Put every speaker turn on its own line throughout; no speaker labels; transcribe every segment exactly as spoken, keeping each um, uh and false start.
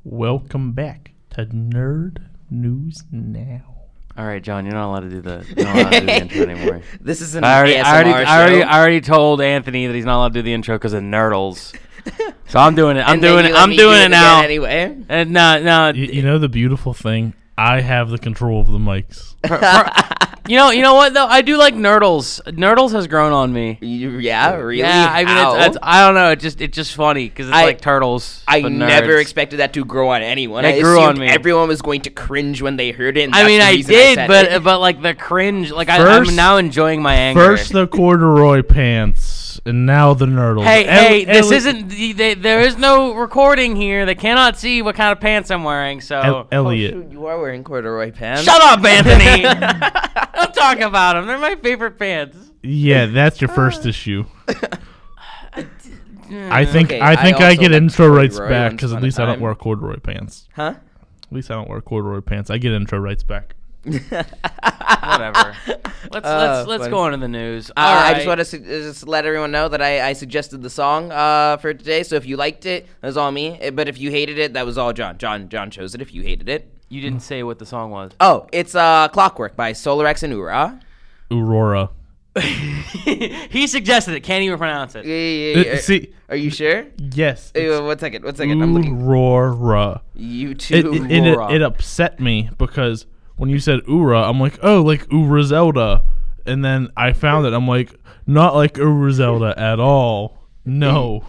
Welcome back to Nerd News Now.
All right, John, you're not allowed to do the, you're not allowed to do the intro anymore.
This is an
I already,
A S M
I
R
already,
show.
I already, I already told Anthony that he's not allowed to do the intro because of Nerdles. So I'm doing it. I'm
And then
doing
you
it.
let
I'm
me
doing
do
it now.
again Anyway.
And no, no.
You, you know the beautiful thing? I have the control of the mics.
for- for- you know, you know what though? I do like Nerdles. Nerdles has grown on me.
You, yeah, really?
Yeah, I mean,
How?
it's, it's, I don't know. It's just, it's just funny because it's
I-
like turtles.
I
but
never
nerds.
expected that to grow on anyone.
It
I
grew
assumed
on me.
everyone was going to cringe when they heard it. And
I
that's
mean,
the
I
reason
did,
said
but
it.
but like the cringe. Like I,
First-
I'm now enjoying my anger.
First the corduroy pants, and now the Nerdles.
Hey,
El-
hey, this
Ellie-
isn't. The, they, there is no recording here. They cannot see what kind of pants I'm wearing. So
El- Elliot.
Oh, shoot, you are wearing corduroy pants.
shut up, Anthony. Don't talk about them. They're my favorite pants.
Yeah, that's your first issue. I think
Okay,
I think
I
I,
also
get
like
intro rights
corduroy
back
once
because at
upon a
least I don't
time.
wear corduroy pants.
Huh?
At least I don't wear corduroy pants. I get intro rights back.
Whatever. Let's
Uh,
let's let's
funny.
go on to the news.
Uh,
All
I
right.
just want to su- just let everyone know that I, I suggested the song uh, for today. So if you liked it, that was all me. Eh, But if you hated it, that was all John. John John chose it. If you hated it,
You didn't say what the song was.
oh, it's uh, Clockwork by Solarex and Ura.
Aurora.
He suggested it. Can't even pronounce it.
Yeah, yeah, yeah.
Uh, see,
Are you sure?
yes.
Hey,
it's
one second. One second. I'm looking.
Aurora.
You
It,
too.
it, it,
Aurora.
it upset me because when you said Ura, I'm like, oh, like Ura Zelda. And then I found it. I'm like, not like Ura Zelda at all. No.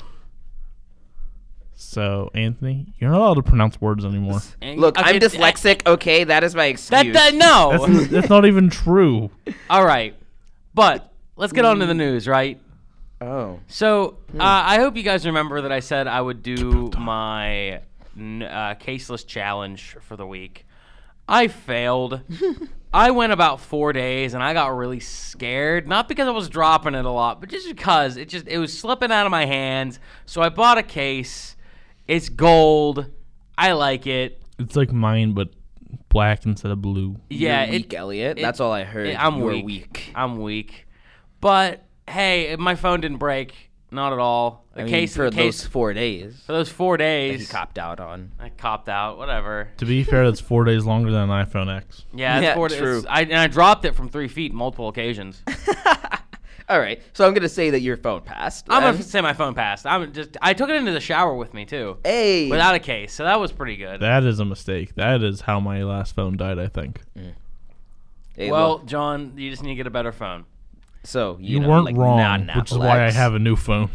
So, Anthony, you're not allowed to pronounce words anymore.
And-
Look,
okay,
I'm dyslexic. Okay, that is my
That,
excuse.
that no.
That's, that's not even true.
All right, but let's get on to the news, right?
Oh.
So uh, I hope you guys remember that I said I would do my n- uh, caseless challenge for the week. I failed. I went about four days and I got really scared. Not because I was dropping it a lot, but just because it just it was slipping out of my hands. So I bought a case. It's gold. I like it.
It's like mine, but black instead of blue.
Yeah,
You're weak,
it,
Elliot.
it-
That's all I heard.
it- I'm
You're
weak.
weak.
I'm weak. But hey, my phone didn't break. Not at all. The
I mean,
case
for
the case,
those four days
for those four
that
days.
he copped out on.
I copped out. Whatever.
To be fair, that's four days longer than an iPhone X.
Yeah, it's
Yeah,
four
true.
days. I, and I dropped it from three feet multiple occasions.
All right, so I'm gonna say that your phone passed.
I'm
then.
gonna say my phone passed. I'm just. I took it into the shower with me too,
Hey.
without a case. So that was pretty good.
That is a mistake. That is how my last phone died, I think.
Hey,
well,
look,
John, you just need to get a better phone.
so
You,
you, know,
weren't
like
wrong,
non
which is why I have a new phone.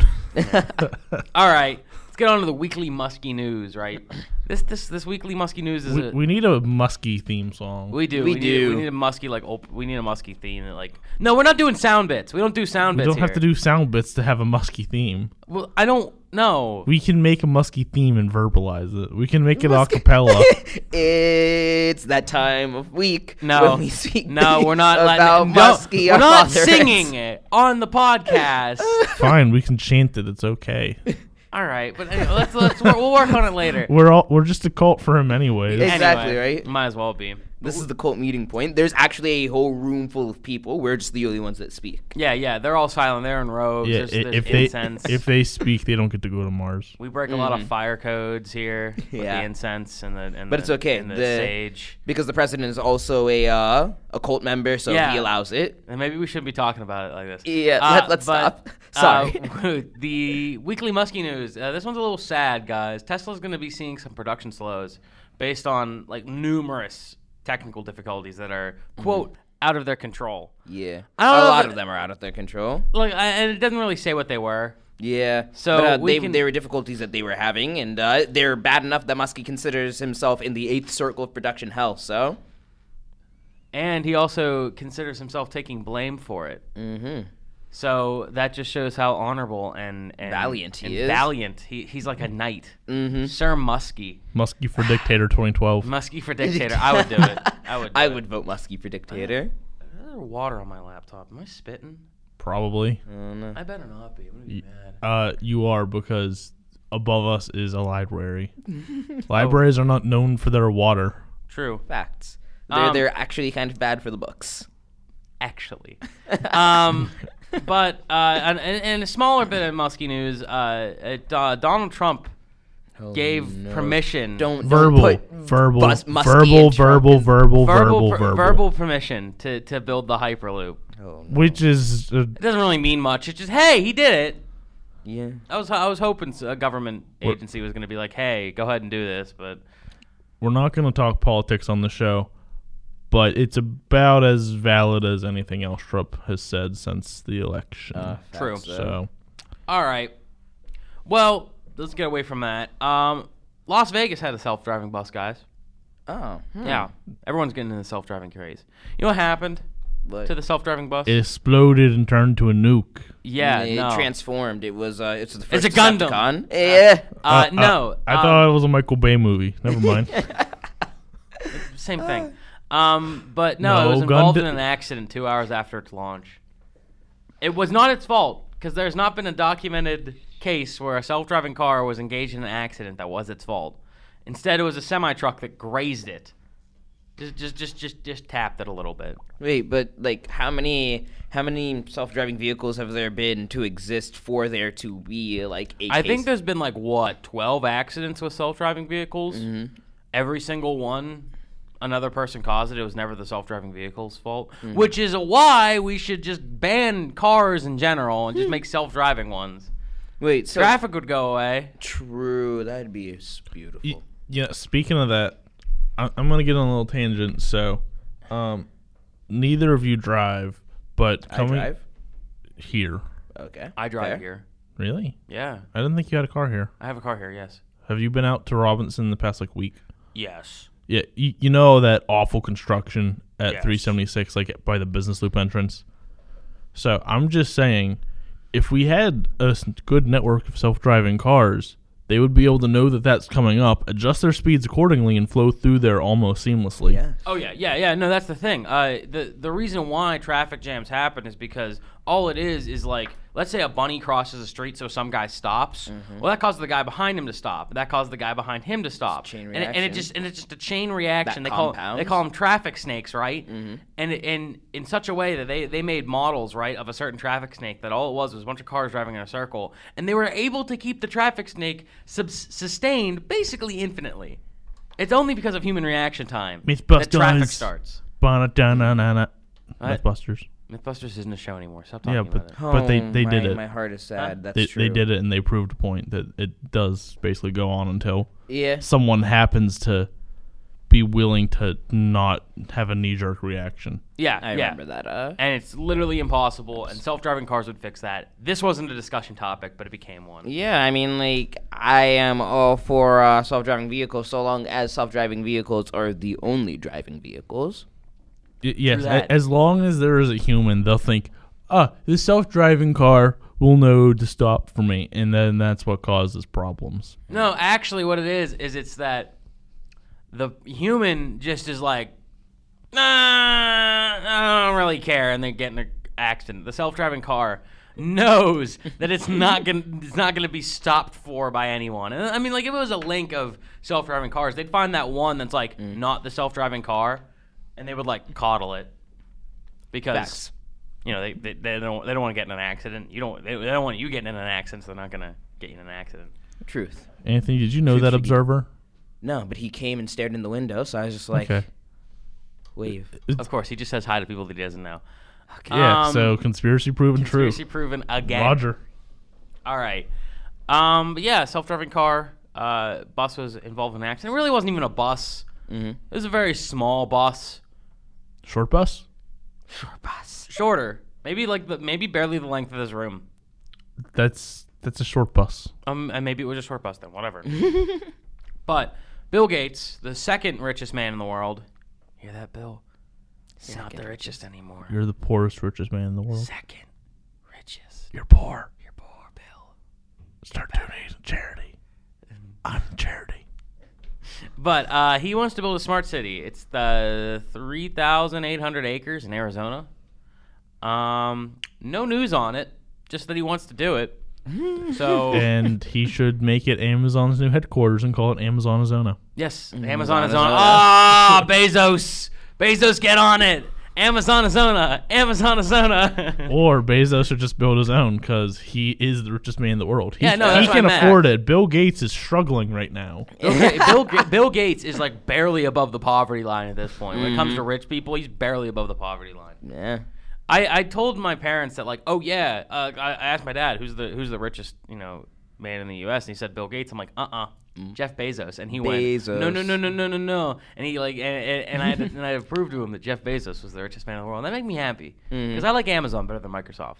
All right, let's get on to the weekly musky news. Right, this this this weekly musky news is
we,
a,
we need a musky theme song.
we do
we
Need,
do.
we need a musky like op- we need a musky theme that like no we're not doing sound bits. We don't do sound
We
bits.
don't have to
here.
do sound bits to have a musky theme.
Well, I don't know.
We can make a musky theme and verbalize it. We can make it a cappella.
It's that time of week
No,
when we speak
no, we're not letting
about
it, no,
musky.
We're
our
not
father
singing
is.
it on the podcast.
Fine, we can chant it. It's okay.
All right, but anyway, let's let's we'll work on it later.
We're all we're just a cult for him anyways.
It's- Exactly,
Anyway,
right?
Might as well be.
This is the cult meeting point. There's actually a whole room full of people. We're just the only ones that speak.
Yeah, yeah, they're all silent. They're in robes.
Yeah,
there's,
i-
there's
if they
incense.
if they speak, they don't get to go to Mars.
we break a lot of fire codes here with
Yeah.
the incense and the and
But
the,
it's okay.
and the,
The-
sage.
Because the president is also a uh, a cult member, so
Yeah.
he allows it.
And maybe we shouldn't be talking about it like this.
Yeah,
Uh,
let, let's
but,
stop. Sorry.
Uh, the weekly musky news. Uh, this one's a little sad, guys. Tesla's going to be seeing some production slows based on like numerous technical difficulties that are quote out of their control.
yeah.
I don't
a
know
lot
if
of
it-
them are out of their control.
Like, I, and it doesn't really say what they were.
Yeah.
So
but, uh,
we
they,
can-
there were difficulties that they were having, and uh, they're bad enough that Muskie considers himself in the eighth circle of production hell. So.
And he also considers himself taking blame for it.
Mm-hmm.
So that just shows how honorable and, and
Valiant he
and
is.
Valiant. He, he's like a knight.
Mm-hmm.
Sir Muskie.
Musky for Dictator twenty twelve.
Muskie for dictator. I would do it. I would. Do
I
it.
would vote Muskie for dictator.
There's water on my laptop. Am I spitting?
Probably.
I don't know.
I better not be. I'm gonna be mad.
Uh, you are because above us is a library. Libraries are not known for their water.
True.
Facts. They're
Um,
they're actually kind of bad for the books.
Actually. um, but uh, and, and a smaller bit of musky news. Uh, it, uh, Donald Trump
Oh,
gave
no.
permission.
Don't
Verbal,
don't put
verbal,
bus, Muskie
verbal,
in truck
verbal,
and-
verbal,
verbal,
verbal,
per-
verbal,
verbal permission to, to build the Hyperloop.
Oh, no.
which is uh,
It doesn't really mean much. It's just, hey, he did it.
Yeah.
I was I was hoping a government
What-
agency was going to be like, hey, go ahead and do this, but
we're not going to talk politics on the show, but it's about as valid as anything else Trump has said since the election.
Uh,
True.
facts,
so,
all right. Well, let's get away from that. Um, Las Vegas had a self-driving bus, guys.
Oh. Hmm.
Yeah, everyone's getting in the self-driving craze. You know what happened
But
to the self-driving bus?
it exploded and turned to a nuke.
yeah,
it
no.
transformed. It was. Uh, it's the first
It's a Gundam.
Decepticon. Yeah.
uh, no.
I
um,
thought it was a Michael Bay movie. Never mind.
Same thing. Um, but no,
No,
it was involved
Gund-
in an accident two hours after its launch. It was not its fault because there's not been a documented case where a self-driving car was engaged in an accident that was its fault. Instead, it was a semi-truck that grazed it. Just, just, just, just, just tapped it a little bit.
Wait, but like, how many how many self-driving vehicles have there been to exist for there to be like a
I
case?
think there's been like what twelve accidents with self-driving vehicles.
Mm-hmm.
Every single one, another person caused it. It was never the self-driving vehicle's fault,
Mm-hmm.
which is why we should just ban cars in general and just make self-driving ones.
Wait, so
Traffic would go away.
true. That'd be s- beautiful.
Y- yeah, speaking of that, I- I'm going to get on a little tangent. So, um, neither of you drive, but
I
coming
drive.
here.
Okay.
I drive
fair.
here.
Really?
Yeah,
I didn't think you had a car here.
I have a car here. Yes.
Have you been out to Robinson in the past like week?
Yes.
Yeah, you, you know that awful construction at
Yes.
three seventy-six, like by the business loop entrance. So I'm just saying, if we had a s- good network of self-driving cars, they would be able to know that that's coming up, adjust their speeds accordingly, and flow through there almost seamlessly.
Yeah.
Oh yeah, yeah, yeah. No, that's the thing. Uh, the the reason why traffic jams happen is because all it is is like, let's say a bunny crosses the street, so some guy stops.
Mm-hmm.
Well, that causes the guy behind him to stop. That causes the guy behind him to stop.
chain
and, it, and it
reaction.
just and it's just a chain reaction.
That
they call
compounds.
they call them traffic snakes, right?
Mm-hmm.
And in in such a way that they they made models, right, of a certain traffic snake that all it was was a bunch of cars driving in a circle, and they were able to keep the traffic snake subs- sustained basically infinitely. It's only because of human reaction time that traffic
Mythbusters.
starts.
Ba-na-da-na-na-na.
What?
Mythbusters.
Mythbusters isn't a show anymore. Stop talking
Yeah,
about
but
it.
but they,
Oh,
they did
my-
it.
My heart is sad. That's
They,
true.
they did it, and they proved a point that it does basically go on until
Yeah.
someone happens to be willing to not have a knee-jerk reaction.
Yeah,
I
yeah.
remember that. Uh.
And it's literally impossible, and self-driving cars would fix that. This wasn't a discussion topic, but it became one.
Yeah, I mean, like, I am all for uh, self-driving vehicles so long as self-driving vehicles are the only driving vehicles.
Y- yes,
that.
a- as long as there is a human, they'll think, ah, this self-driving car will know to stop for me, and then that's what causes problems.
No, actually, what it is is it's that the human just is like, nah, I don't really care, and they get in an accident. The self-driving car knows that it's not gonna it's not gonna be stopped for by anyone. And I mean, like if it was a link of self-driving cars, they'd find that one that's like not the self-driving car, and they would like coddle it because.
Facts.
You know, they, they they don't they don't want to get in an accident. You don't they, they don't want you getting in an accident, so they're not gonna get you in an accident.
Truth.
Anthony, did you know
Truth
that
figure.
observer?
No, but he came and stared in the window, so I was just like,
Okay.
wave.
Of course, he just says hi to people that he doesn't know.
Yeah,
Um,
so conspiracy proven
Conspiracy
true.
proven again.
Roger.
All right. Um, but yeah, self-driving car. Uh, bus was involved in an accident. It really wasn't even a bus.
Mm-hmm.
It was a very small bus,
Short bus?
Short bus.
shorter, maybe like the maybe barely the length of this room.
That's that's a short bus.
Um, and maybe it was a short bus then. Whatever. But Bill Gates, the second richest man in the world. Hear that, Bill? He's not the richest anymore.
You're the poorest, richest man in the world.
Second richest.
You're poor.
You're poor, Bill.
Start donating to charity. I'm the charity.
But uh, he wants to build a smart city. It's the three thousand eight hundred acres in Arizona. Um, no news on it, just that he wants to do it. So
And he should make it Amazon's new headquarters and call it Amazonizona.
yes,
Mm,
Amazon is
Amazon
on.
is on.
Ah, Bezos, Bezos, get on it. Amazonazona, Amazonazona.
Or Bezos should just build his own because he is the richest man in the world. He,
Yeah, no,
he
that's what
can
I meant.
afford it. Bill Gates is struggling right now.
Okay, Bill, Ga- Bill Gates is like barely above the poverty line at this point. When it comes to rich people, he's barely above the poverty line.
Yeah.
I, I told my parents that like, oh yeah, uh, I, I asked my dad who's the who's the richest you know man in the U S and he said Bill Gates. I'm like, uh uh Jeff Bezos, and he
Bezos.
went, no no no no no no no, and he like and, and, and I had to, and I had to prove to him that Jeff Bezos was the richest man in the world. And that made me happy because I like Amazon better than Microsoft.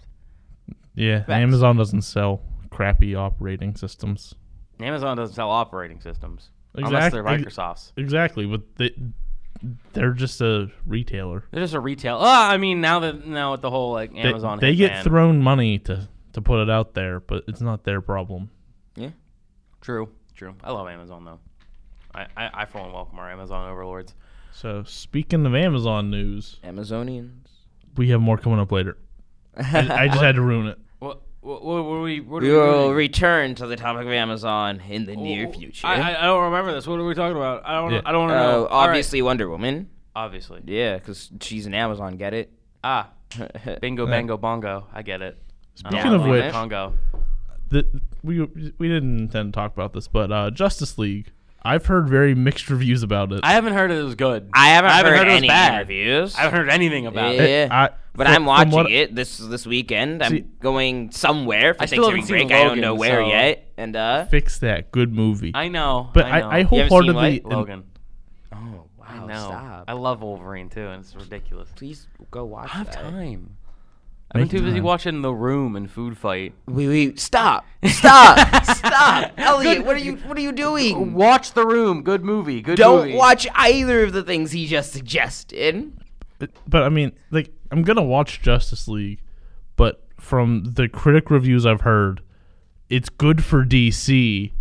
Yeah, Amazon doesn't sell crappy operating systems.
Amazon doesn't sell operating systems unless
Exact-
they're
ex-
Microsoft's.
Exactly, but they, they're just a retailer.
They're just a retail. Oh, I mean now that now with the whole like
They,
Amazon,
they get
hitman.
thrown money to, to put it out there, but it's not their problem.
Yeah.
True, true. I love Amazon though. I, I, I for one welcome our Amazon overlords.
So speaking of Amazon news,
Amazonians.
we have more coming up later. I, I just had to ruin it.
What what what, what are we what are
We
we
will
doing?
return to the topic of Amazon in the near
Oh,
future.
I, I I don't remember this. What are we talking about? I don't
Yeah.
I don't want to
Uh,
know. All right.
obviously Wonder Woman.
Obviously.
Yeah, because she's an Amazon. Get it?
Ah, bingo bango bongo. I get it. I don't
Speaking of
know,
which-
Congo.
The, we we didn't intend to talk about this, but uh, Justice League. I've heard very mixed reviews about it.
I haven't heard it was good.
I haven't,
I haven't
heard,
heard it was
any
bad.
reviews.
I haven't heard anything about
Yeah.
it.
It- I-
But
from-
I'm
from
watching
what-
it this this weekend. I'm
See-
going somewhere for
I still
Thanksgiving
haven't seen
break. I don't
Logan,
know where
so-
yet. And uh,
Fix that. Good movie.
I know.
but
I, know.
I, I
You haven't seen
wholeheartedly.
what?
Logan.
oh wow,
I know.
stop!
I love Wolverine too, and it's ridiculous.
Please go watch
I have
that.
time. I've been
Make
too busy
time.
watching The Room and Food Fight.
Wait, wait, stop, stop, stop, Elliot! What are you what are you doing?
Watch The Room. Good movie. Good
Don't
movie.
watch either of the things he just suggested.
But, but I mean, like, I'm gonna watch Justice League, but from the critic reviews I've heard, it's good for D C.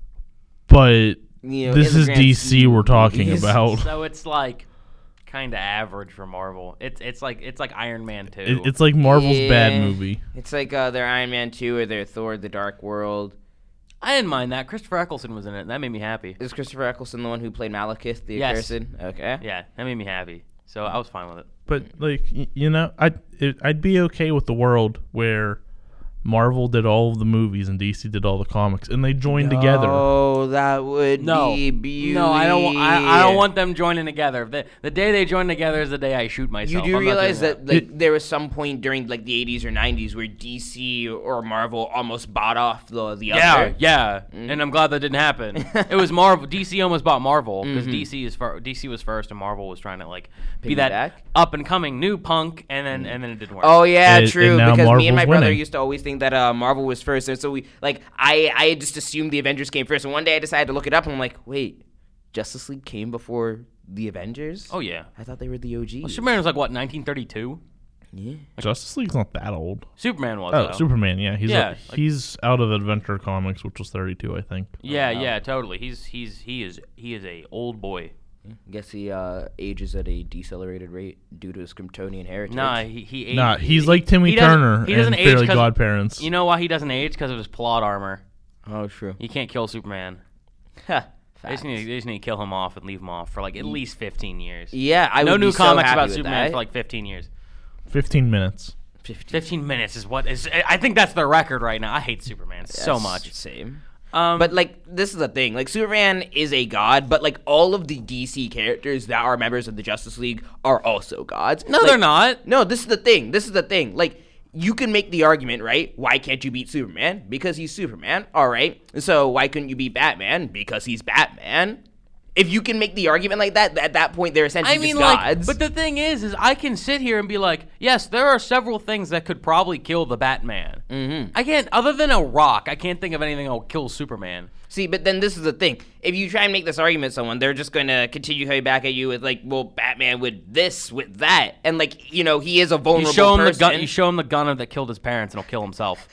But
You know,
this
in the
is
grand
D C
scheme
we're
of
talking
movies.
about.
So it's like kind of average for Marvel. It's it's like it's like Iron Man two.
It, it's like Marvel's bad
Yeah.
movie.
It's like uh, their Iron Man two or their Thor: The Dark World.
I didn't mind that. Christopher Eccleston was in it. And that made me happy.
Is Christopher Eccleston the one who played Malekith the
Yes.
Accursed? Okay.
Yeah, that made me happy. So I was fine with it.
But like, y- you know, I'd it, I'd be okay with the world where Marvel did all of the movies and D C did all the comics, and they joined together.
Oh, that would
No,
be beauty.
no, I don't. I, I don't want them joining together. The, the day they join together is the day I shoot
You
myself.
do
I'm not
realize
doing
that, like, there was some point during like the eighties or nineties where D C or Marvel almost bought off the the
Yeah,
other.
yeah,
Mm.
and I'm glad that didn't happen. It was Marvel. D C almost bought Marvel because
Mhm.
D C is fir- D C was first, and Marvel was trying to like be that
Piggyback?
up and coming new punk, and then and then it didn't work.
Oh yeah,
And-
true.
and now
because me and my
Marvel's
brother
winning.
used to always think that uh, Marvel was first, and so we like I I just assumed the Avengers came first. And one day I decided to look it up, and I'm like, wait, Justice League came before the Avengers?
oh yeah.
I thought they were the O Gs.
Well, Superman was like what nineteen thirty-two.
Yeah.
Justice League's not that old.
Superman was.
Oh,
though.
Superman, yeah, he's
Yeah,
a-
like-
he's out of Adventure Comics, which was thirty-two, I think.
Yeah,
Oh, wow.
yeah, totally. He's he's he is he is a old boy.
Guess he uh, ages at a decelerated rate due to his Kryptonian heritage.
Nah, he he. age-
Nah, he's
he-
like Timmy
he doesn't-
Turner
He doesn't
and
age
Fairly
'cause-
Godparents.
You know why he doesn't age? Because of his plot armor.
Oh, true.
You can't kill Superman.
Ha,
They just, need, they just need to kill him off and leave him off for like at least fifteen years.
Yeah, I
no
would
new
be so
comics
happy
about
with
Superman
that.
for like fifteen years.
Fifteen minutes.
fifty.
fifteen minutes is what is. I think that's the record right now. I hate Superman so
Yes,
much.
Same.
Um,
But like this is the thing, like Superman is a god, but like all of the D C characters that are members of the Justice League are also gods.
no,
Like,
they're not.
No, this is the thing. This is the thing. Like you can make the argument, right? Why can't you beat Superman? Because he's Superman. All right. So why couldn't you beat Batman? Because he's Batman. If you can make the argument like that, at that point they're essentially
I mean,
just
like,
gods.
but the thing is, is I can sit here and be like, yes, there are several things that could probably kill the Batman. Mm-hmm. I can't, other than a rock, I can't think of anything that will kill Superman.
See, but then this is the thing. If you try and make this argument to someone, they're just going to continue coming back at you with, like, well, Batman with this, with that. And, like, you know, he is a vulnerable
You show him
person.
the gun. You show him the gunner that killed his parents, and he'll kill himself.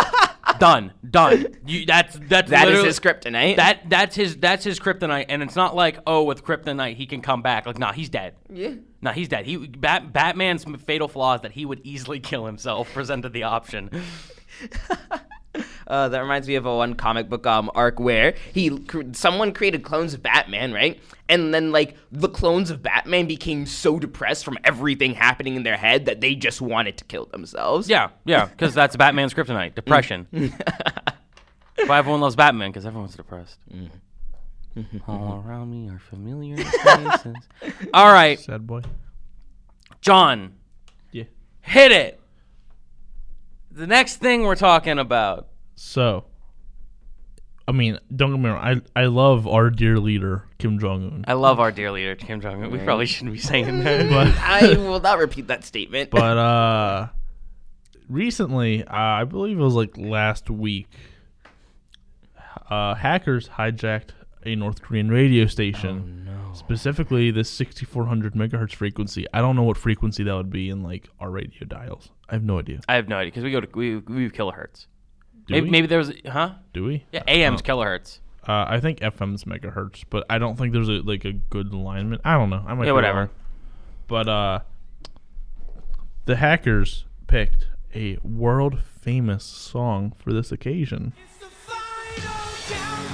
done, done. You, that's that's
That is
literally-
his kryptonite.
That that's his that's his kryptonite, and it's not like, oh, with kryptonite he can come back. Like, nah, he's dead.
Yeah.
Nah, he's dead. He Bat, Batman's fatal flaw is that he would easily kill himself. Presented the option.
Uh, that reminds me of a one comic book um, arc where he cr- someone created clones of Batman, right? And then like the clones of Batman became so depressed from everything happening in their head that they just wanted to kill themselves.
Yeah, yeah, because that's Batman's kryptonite, depression. That's why everyone loves Batman, because everyone's depressed. All around me are familiar faces. All right,
Sad boy.
John,
Yeah.
hit it. The next thing we're talking about.
So, I mean, don't get me wrong. I I love our dear leader Kim Jong Un,
I love our dear leader, Kim Jong-un. We probably shouldn't be saying that.
but
I will not repeat that statement.
but uh, recently, uh, I believe it was like last week, uh, hackers hijacked a North Korean radio station.
Oh, no.
Specifically, this sixty-four hundred megahertz frequency. I don't know what frequency that would be in like our radio dials. I have no idea.
I have no idea, because we go to we we have kilohertz.
Do
Maybe,
we?
maybe there was, huh?
Do we?
Yeah, A M's
Oh.
kilohertz.
Uh, I think F M's megahertz, but I don't think there's a like a good alignment. I don't know. I might
Yeah,
be
whatever.
wrong. But uh, the hackers picked a world famous song for this occasion.
It's the final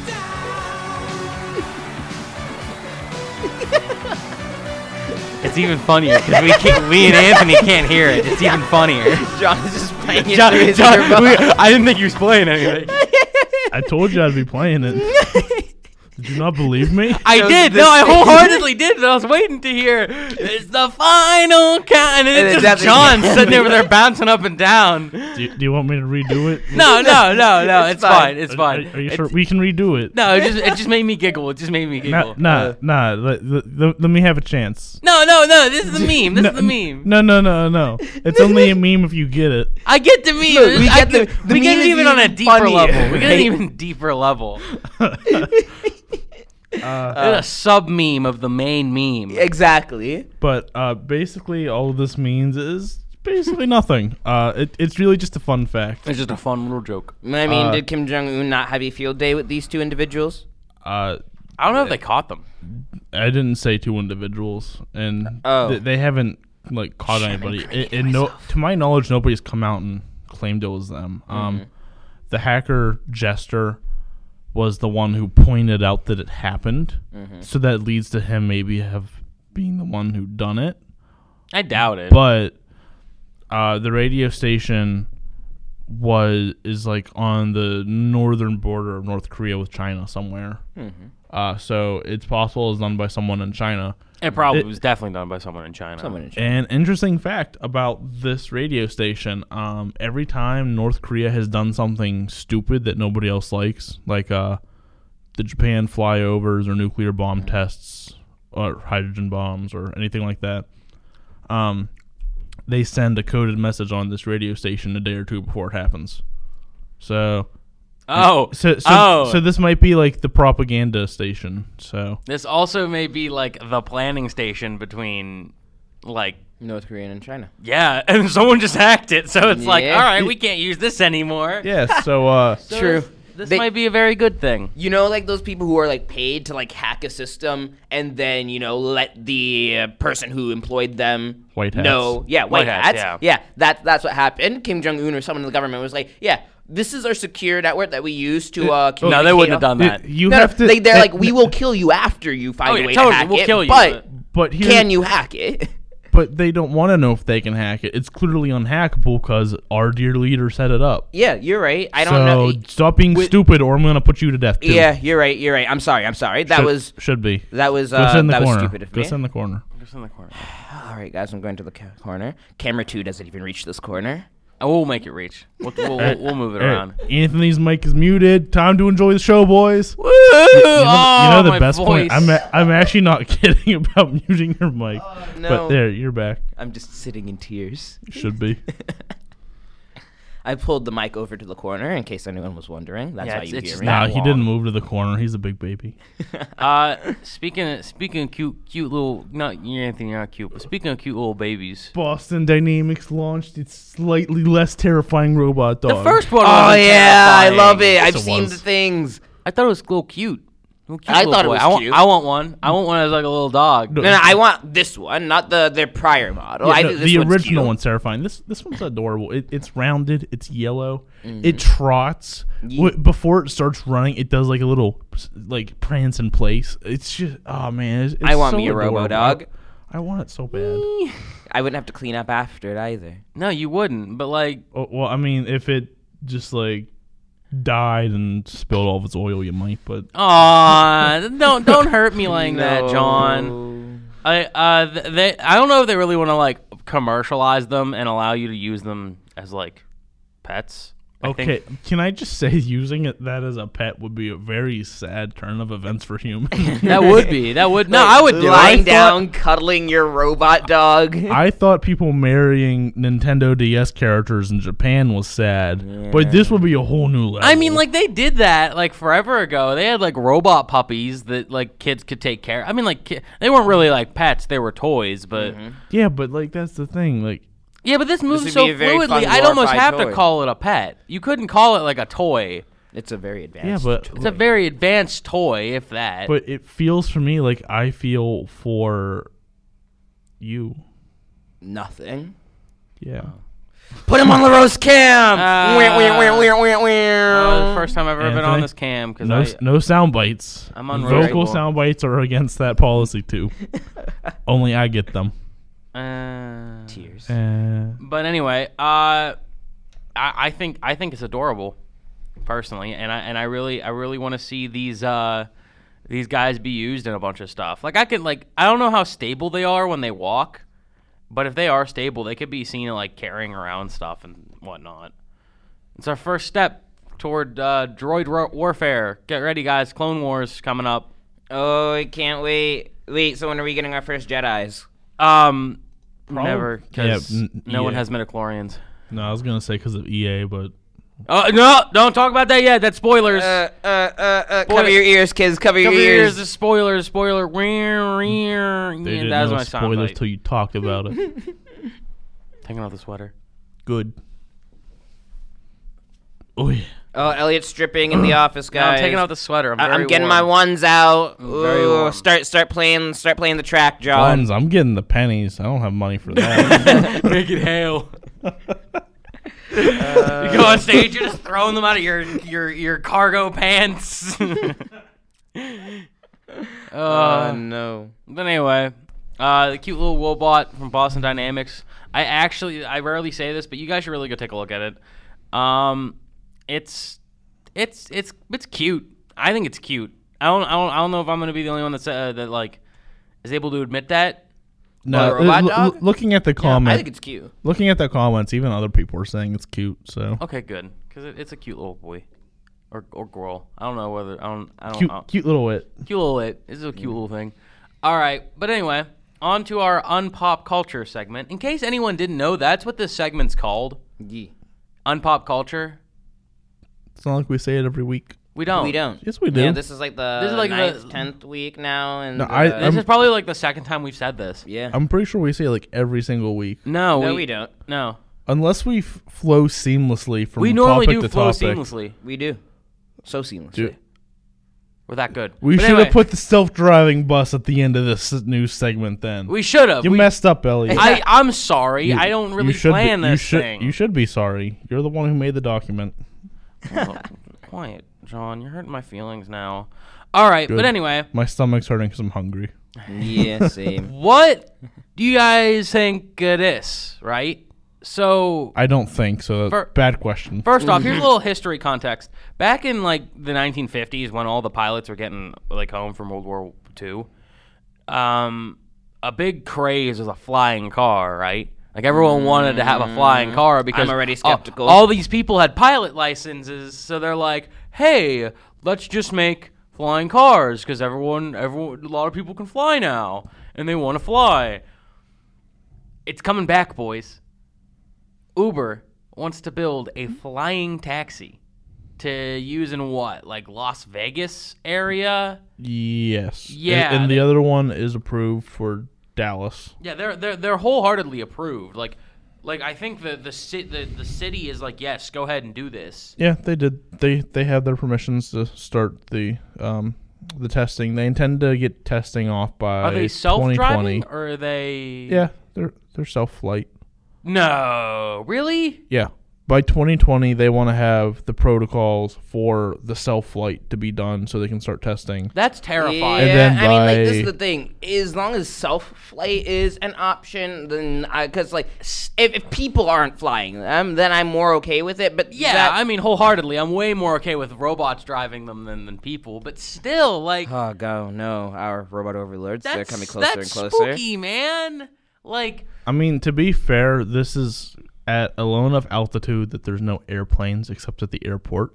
countdown.
It's even funnier because we can't, we and Anthony can't hear it. It's even funnier.
John is just playing it
John,
through his
John,
earbuds.
we- I didn't think he was playing anything.
I told you I'd be playing it. Did you not believe me?
I
No,
did.
this
No, I
thing-
wholeheartedly did. But I was waiting to hear. It's the final count, and
And
it's
then
just
that's-
John sitting over there bouncing up and down.
Do you, do you want me to redo it?
No, no, no, no. It's,
It's
fine.
fine.
It's
Are-
fine.
Are, are you
It's-
sure we can redo it?
No, it just it just made me giggle. It just made me
Nah,
giggle.
nah,
Uh,
nah. Let, let, let- let me have a chance.
No, no, no. This is the meme. This
no,
is the meme.
No, no, no, no. It's only a meme if you get it.
I get the meme.
Look, we
I
get the-
get-
the
we get
meme
it
is
even on a
even
deeper
funnier,
level. We get an
right?
even deeper level.
Uh,
It's a sub meme of the main meme.
Exactly.
but uh, basically, all this means is basically nothing. Uh, it, it's really just a fun fact.
It's just a fun little joke.
I mean,
Uh,
did Kim Jong Un not have a field day with these two individuals?
Uh,
I don't know if they caught them.
I didn't say two individuals, and
Oh.
th- they haven't like caught
Shit, I'm
anybody.
incriminating
And no,
myself.
to my knowledge, nobody's come out and claimed it was them. Um,
Mm-hmm.
the hacker Jester was the one who pointed out that it happened,
Mm-hmm.
so that leads to him maybe have being the one who done it.
I doubt it.
But uh, the radio station was is like on the northern border of North Korea with China somewhere.
Mm-hmm.
Uh, so it's possible it's done by someone in China.
it probably
it-
was definitely done by someone in China.
Someone in China.
An interesting fact about this radio station: um, every time North Korea has done something stupid that nobody else likes, like uh, the Japan flyovers or nuclear bomb tests or hydrogen bombs or anything like that, um, they send a coded message on this radio station a day or two before it happens. So,
Oh,
so, so,
oh.
so this might be like the propaganda station. So,
This also may be like the planning station between, like,
North Korea and China.
yeah, and someone just hacked it, so it's like,
Yeah.
all right, we can't use this anymore.
yeah. So, uh,
So
True.
This, this
They-
might be a very good thing.
You know, like those people who are like paid to like hack a system and then, you know, let the uh, person who employed them
White hats.
know. Yeah, white,
White hats,
hats.
yeah.
Yeah, that, that's what happened. Kim Jong Un or someone in the government was like, yeah, this is our secure network that we use to uh, communicate.
No, they wouldn't have done that.
you
No,
have
no,
to.
they, they're
eh,
like, we will kill you after you find
Oh,
a
yeah,
way
totally,
to hack
we'll
it.
kill you,
but
But here,
can you hack it?
But they don't want to know if they can hack it. It's clearly unhackable because our dear leader set it up.
Yeah, you're right. I don't
so
know.
stop being
With-
stupid, or I'm gonna put you to death. Too.
Yeah, you're right. You're right. I'm sorry. I'm sorry. That
should,
was
should be.
that was
Go
uh,
sit in the
that was
corner.
stupid of
Go
me.
sit in the corner.
Just in the corner.
All right, guys, I'm going to the ca- corner. Camera two doesn't even reach this corner.
Oh, we'll make it reach. We'll, we'll, we'll, we'll move it
Hey,
around.
Anthony's mic is muted. Time to enjoy the show, boys.
Woo!
You know,
oh,
you know the
my
best point.
voice.
I'm a, I'm actually not kidding about muting your mic.
no.
But there, you're back.
I'm just sitting in tears.
You should be.
I pulled the mic over to the corner in case anyone was wondering. That's
Yeah,
why
it's-
you
it's
hear
just
me.
that
Nah, he
long.
didn't move to the corner. He's a big baby.
Uh, speaking of, speaking of cute, cute little, not you're Anthony, you're not cute, but speaking of cute little babies.
Boston Dynamics launched its slightly less terrifying robot dog.
The first one.
Oh
wasn't
yeah, I
terrifying.
love it.
Yes,
I've
it
seen
was.
the things.
I thought it was a little cute. Well, cute
I
little
thought it
boy.
was
I want,
cute.
I want one. I want one as like a little dog.
No,
No, no, I want this one, not the their prior model.
Yeah,
I
no,
think this
the
one's
original
cute.
one's terrifying. This this one's adorable. It, it's rounded. It's yellow.
Mm.
It trots.
Ye-
W- before it starts running, it does like a little like prance in place. It's just oh man. It's, it's
I want
so
me a
adorable.
Robo-Dog.
I, I want it so bad.
I wouldn't have to clean up after it either.
No, you wouldn't. But like,
Oh, well, I mean, if it just like died and spilled all of its oil, you might. But
aw, don't don't hurt me like that, John.
No.
I uh, th- they I don't know if they really want to like commercialize them and allow you to use them as like pets. I
okay,
think.
can I just say using it that as a pet would be a very sad turn of events for humans.
That would be. That would. No, I would do
Lying
it.
down, cuddling your robot dog.
I thought people marrying Nintendo D S characters in Japan was sad, but this would be a whole new level.
I mean, like they did that like forever ago. They had like robot puppies that like kids could take care. I mean, like ki- they weren't really like pets; they were toys. But
yeah, but like that's the thing. Like,
yeah, but this moves
would
so
be a very
fluidly.
fun
I'd almost
glorified
have to
toy.
call it a pet. You couldn't call it like a toy.
It's a very advanced.
yeah, but
It's a very advanced toy, if that.
but it feels for me like I feel for you.
nothing.
Yeah.
Put him on the roast cam.
Uh,
Wah, wah, wah, wah, wah, wah.
Uh, the first time I've ever been on
Anthony?
this cam because
No,
I.
s- no sound bites.
I'm on
Vocal
Roseable.
sound bites are against that policy too. Only I get them.
Uh,
Tears.
Uh,
But anyway, uh, I, I think I think it's adorable, personally, and I and I really I really want to see these uh these guys be used in a bunch of stuff. Like I could like I don't know how stable they are when they walk, but if they are stable, they could be seen like carrying around stuff and whatnot. It's our first step toward uh, droid ro- warfare. Get ready, guys! Clone Wars coming up.
Oh, I can't wait. Wait, so when are we getting our first Jedis?
Um,
Probably-
never because
Yeah, n-
no one
yeah.
has midichlorians.
no, I was gonna say because of E A, but
Uh, no, don't talk about that yet. That's spoilers.
Uh, uh, uh, uh,
Boy-
cover your ears, kids. Cover,
Cover
your
your
ears.
ears. The spoilers. Spoiler. Rear, rear.
they
Yeah,
didn't
that was
know
my sound
spoilers
bite.
till you talked about it.
Taking off the sweater.
Good. Oh yeah.
Oh, Elliot's stripping in the office,
No,
guys.
I'm taking off the sweater. I'm,
I-
very
I'm getting
warm.
my ones out.
very
Ooh,
warm.
Start, start playing, start playing the track, John.
Buns, I'm getting the pennies. I don't have money for that.
Make it hail. you go on stage, you're just throwing them out of your your your cargo pants.
Oh
uh,
no.
But anyway, uh, the cute little Woebot from Boston Dynamics. I actually, I rarely say this, but you guys should really go take a look at it. Um, it's, it's, it's, it's cute. I think it's cute. I don't, I don't, I don't know if I'm gonna be the only one that's uh, that like is able to admit that.
no,
What, a robot
uh,
dog?
l- looking at the
I
comment,
think it's cute.
looking at the comments, even other people were saying it's cute. So
Okay, good, because it, it's a cute little boy, or or girl. I don't know whether I don't, I don't,
cute,
I don't
cute little wit.
cute little it. This is a cute little thing. All right, but anyway, on to our unpop culture segment. In case anyone didn't know, that's what this segment's called.
Yeah.
Unpop culture.
It's not like we say it every week.
We don't.
We don't.
Yes, we do.
Yeah, this is like the
This is like
ninth,
the-
tenth week now, and
No,
uh,
I-
This
I'm-
is probably like the second time we've said this.
yeah.
I'm pretty sure we say it like every single week,
No,
no,
we,
we don't.
No,
unless we f- flow seamlessly from
we normally
topic
do
to
flow
topic.
seamlessly.
We do. So seamlessly.
Dude,
We're that good.
we
But
should
anyway,
have put the self-driving bus at the end of this new segment. Then
We should have.
you
We-
messed up, Elliot.
I, I'm sorry.
You-
I don't
you
really
should be-
plan
you
this
should,
thing.
You should be sorry. You're the one who made the document.
Oh, quiet, John. You're hurting my feelings now. All right,
Good.
but anyway,
My stomach's hurting because I'm hungry.
Yeah, same.
what do you guys think of this? Right. So
I don't think so.
For-
Bad question.
first off, here's a little history context. Back in like the nineteen fifties, when all the pilots were getting like home from World War Two, um, a big craze was a flying car, right? Like everyone wanted to have a flying car because
I'm already
all-
skeptical.
All, these people had pilot licenses, so they're like, "Hey, let's just make flying cars because everyone, everyone, a lot of people can fly now, and they want to fly." It's coming back, boys. Uber wants to build a flying taxi to use in what, like Las Vegas area?
Yes.
Yeah,
And, and
they-
the other one is approved for Dallas.
Yeah, they're they're they're wholeheartedly approved. Like, like I think the the ci- the the city is like, yes, go ahead and do this.
Yeah, they did. They they had their permissions to start the um the testing. They intend to get testing off by
Are they
twenty
self-driving
twenty.
or are they?
Yeah, they're they're self-flight.
No, really?
Yeah. By twenty twenty, they want to have the protocols for the self-flight to be done so they can start testing.
That's terrifying.
Yeah,
And then
I mean, like this
by-
is the thing. As long as self-flight is an option, then because like if, if people aren't flying them, then I'm more okay with it. But
Yeah,
that,
I mean, wholeheartedly, I'm way more okay with robots driving them than, than people. But still, like,
oh god, no, our robot overlords, they're
that's
coming closer
that's
and closer.
spooky, man. Like,
I mean, to be fair, this is at a low enough altitude that there's no airplanes except at the airport.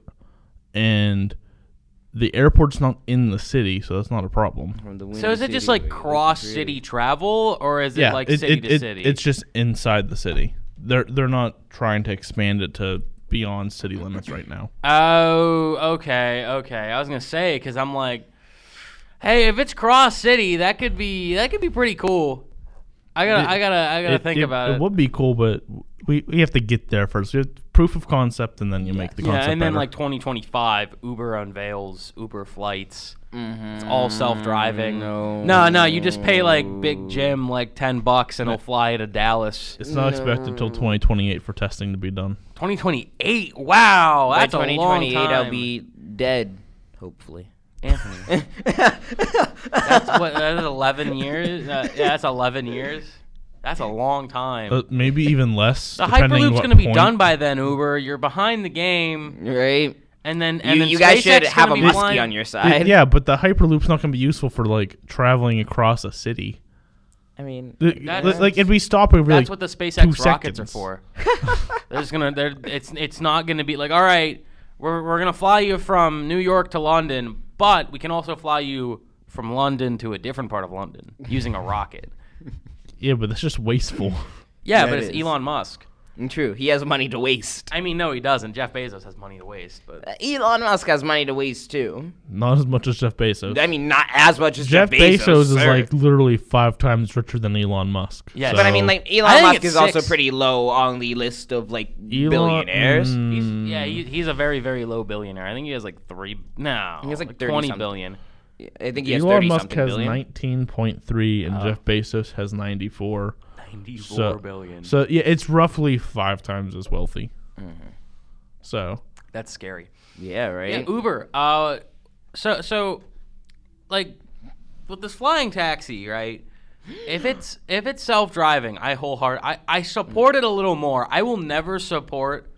And the airport's not in the city, so that's not a problem.
From the
so
windy
is it just
city
like
where you
cross
can
city
create-
travel, or is it
Yeah,
like
it-
city
it-
to
it-
city?
it's just inside the city. They're they're not trying to expand it to beyond city limits right now.
Oh, okay, okay. I was gonna say because I'm like, hey, if it's cross city, that could be that could be pretty cool. I gotta,
It-
I gotta, I gotta
It-
think
it,
about it.
It would be cool, but we, we have to get there first. We have proof of concept, and then you make the
Yeah,
concept
and then
better.
like twenty twenty-five, Uber unveils Uber flights. It's all self-driving.
No.
no, no. You just pay like Big Jim like ten bucks, and he'll fly you to Dallas.
It's not expected until twenty twenty-eight for testing to be done.
twenty twenty-eight. Wow,
By
that's a
twenty
long
twenty-eight,
time.
I'll be dead, hopefully.
Anthony. That's what. That's eleven years. Uh, yeah, that's eleven years. That's a long time.
Uh, maybe even less.
the
depending
Hyperloop's
what
gonna be
point.
done by then. Uber, you're behind the game,
Right?
and then and
You,
then
you guys
SpaceX
should have
gonna
a
be
muskie
flying-
on your
Y-
side.
Yeah, but the Hyperloop's not going to be useful for like traveling across a city.
I mean,
The-
That's-
like it'd be stopping every
That's
like
what the SpaceX
two
rockets are
seconds.
for. They're just gonna. They're. It's. It's not gonna be like, all right, we're we're gonna fly you from New York to London, but we can also fly you from London to a different part of London using a rocket.
Yeah, but that's just wasteful.
Yeah,
Yeah,
but
it
it's
is.
Elon Musk.
true. He has money to waste.
I mean, no, he doesn't. Jeff Bezos has money to waste, but
Uh, Elon Musk has money to waste too.
Not as much as Jeff Bezos.
I mean, not as much as
Jeff
Jeff, Bezos.
Bezos is
sir.
like literally five times richer than Elon Musk.
Yeah,
But I mean,
So-
like
I
Elon
think
Musk
it's
is also
six.
pretty low on the list of like
Elon-
billionaires.
mm,
he's yeah, he, he's a very very low billionaire. I think he has like three. No,
He has, like,
like
thirty
twenty
something.
billion.
I think he has
Elon
thirty
Musk
something
has
billion.
nineteen point three and
Oh.
Jeff Bezos has ninety-four.
Ninety-four
So,
billion.
so yeah, it's roughly five times as wealthy. So
That's scary.
Yeah, right.
Yeah, Uber. Uh, so so, like, with this flying taxi, right? If it's if it's self driving, I wholeheart I I support it a little more. I will never support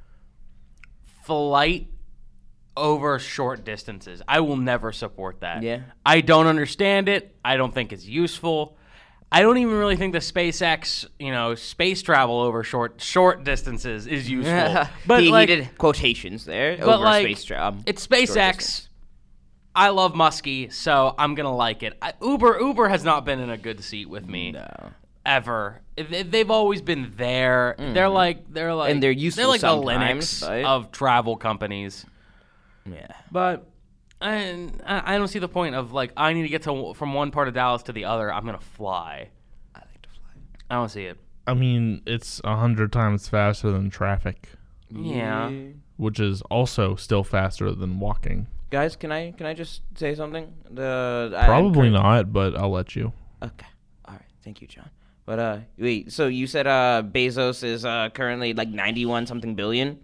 flight over short distances. I will never support that.
Yeah.
I don't understand it. I don't think it's useful. I don't even really think the SpaceX, you know, space travel over short short distances is useful. But
he,
like,
he did quotations there
but
over
like,
space travel.
it's SpaceX. I love Muskie, so I'm gonna like it. I, Uber Uber has not been in a good seat with me
No.
ever. They- They've always been there. They're like they're like
And they're useful
They're like the
sometimes,
Linux
but-
of travel companies.
Yeah.
But I I don't see the point of like I need to get to from one part of Dallas to the other. I'm gonna fly.
I like to fly.
I don't see it.
I mean, it's a hundred times faster than traffic,
Yeah.
which is also still faster than walking.
Guys, can I can I just say something? The I-
Probably
I'm cur-
not, but I'll let you.
Okay. All right. Thank you, John. But uh, wait. So you said uh, Bezos is uh currently like ninety-one something billion.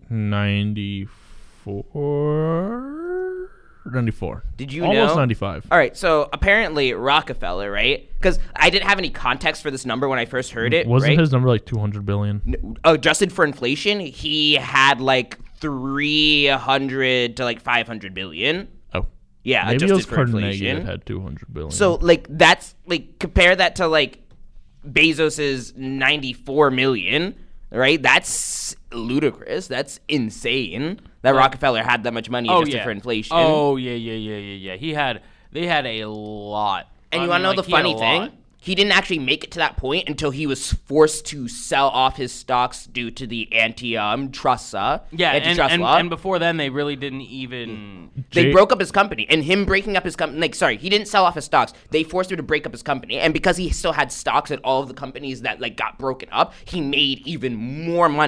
ninety-four ninety-four
Did you
Almost
know?
ninety-five.
All right. So apparently Rockefeller, right? Because I didn't have any context for this number when I first heard it.
Wasn't
right?
his number like two hundred billion?
uh, adjusted for inflation, he had like three hundred to like five hundred billion.
Oh,
Yeah,
maybe it
adjusted
was
for
Carnegie
inflation.
that had two hundred billion.
So like that's like compare that to like Bezos's ninety-four million, right? That's ludicrous. That's insane. That Rockefeller had that much money
Oh
adjusted
yeah.
for inflation.
Oh yeah yeah yeah yeah yeah. He had they had a lot.
and
I
you want to
mean,
know
like,
the
he had
funny
a
thing?
lot.
He didn't actually make it to that point until he was forced to sell off his stocks due to the anti um trust uh,
Yeah, and,
antitrust
and,
law.
and before then they really didn't even.
They
Jay-
broke up his company, and him breaking up his company, like, sorry, he didn't sell off his stocks. They forced him to break up his company, and because he still had stocks at all of the companies that, like, got broken up, he made even more money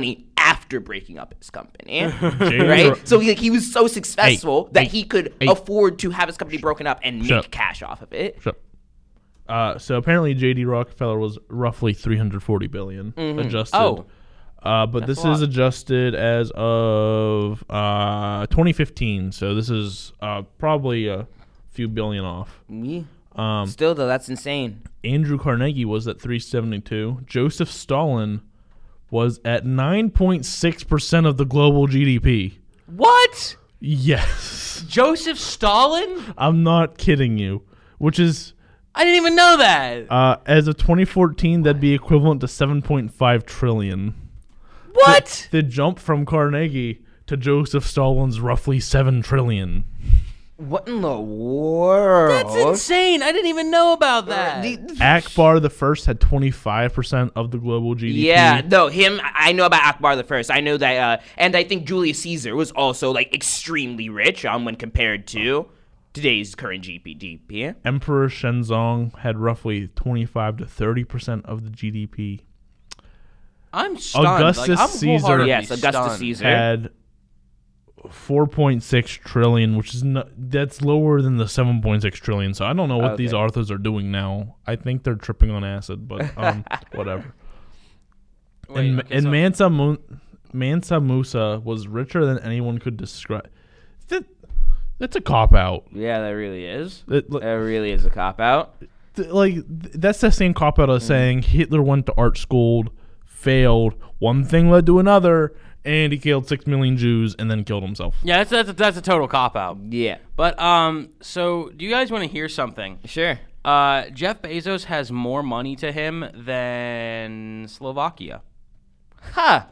after breaking up his company,
J D
right?
Rock-
So he, like, he was so successful that
hey,
he could
hey.
afford to have his company broken up and
Shut
make
up.
cash off of it.
Shut up. Uh, so apparently J D Rockefeller was roughly three hundred forty billion adjusted.
Oh.
Uh, but
That's
this
a
is
lot.
adjusted as of uh, twenty fifteen. So this is uh, probably a few billion off.
Yeah.
Um,
Still though, that's insane.
Andrew Carnegie was at three seventy-two. Joseph Stalin was at nine point six percent of the global G D P.
What?
Yes.
Joseph Stalin?
I'm not kidding you. Which is,
I didn't even know that.
uh, as of twenty fourteen, that'd be equivalent to seven point five trillion.
What?
The jump from Carnegie to Joseph Stalin's roughly seven trillion.
What in the world?
That's insane. I didn't even know about that.
The-
Akbar the First had twenty-five percent of the global G D P.
Yeah, no, him. I know about Akbar the First. I know that, uh, and I think Julius Caesar was also like extremely rich, um, when compared to today's current G D P.
Emperor Shenzong had roughly twenty-five to thirty percent of the G D P.
I'm stunned.
Augustus
like, I'm
Caesar-
wholeheartedly
Yes, Augustus
stunned.
Caesar.
Had four point six trillion, which is not, that's lower than the seven point six trillion. So I don't know what these
Okay.
authors are doing now. I think they're tripping on acid, but um, whatever.
Wait,
and
okay,
and
so-
Mansa Mu- Mansa Musa was richer than anyone could describe. That that's a cop out.
Yeah, that really is.
It- like-
That really is a cop out.
th- like th- that's the same cop out as saying Hitler went to art school, failed, one thing led to another, and he killed six million Jews and then killed himself.
Yeah, that's that's a, that's a total cop out.
Yeah,
But um, so do you guys want to hear something?
sure.
Uh, Jeff Bezos has more money to him than Slovakia.
Huh.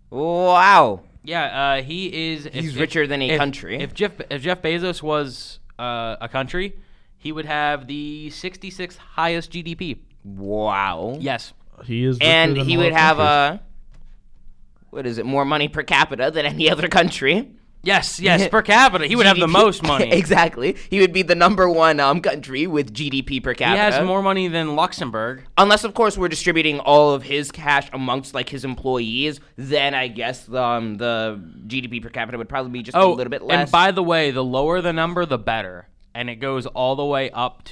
Wow.
Yeah, uh, he is. if-
He's
if-
richer than a
if-
country.
If Jeff if Jeff Bezos was uh, a country, he would have the sixty-sixth highest G D P.
Wow.
Yes.
He is, richer
And
than
he
a lot
would
of
have
countries.
uh what is it? More money per capita than any other country.
Yes. Yes. Per capita, he would have the
G D P
most money.
Exactly. He would be the number one um country with G D P per
He
capita.
has more money than Luxembourg.
Unless, of course, we're distributing all of his cash amongst like his employees, then I guess the, um, the G D P per capita would probably be just
Oh,
a little bit less.
and by the way, the lower the number, the better. And it goes all the way up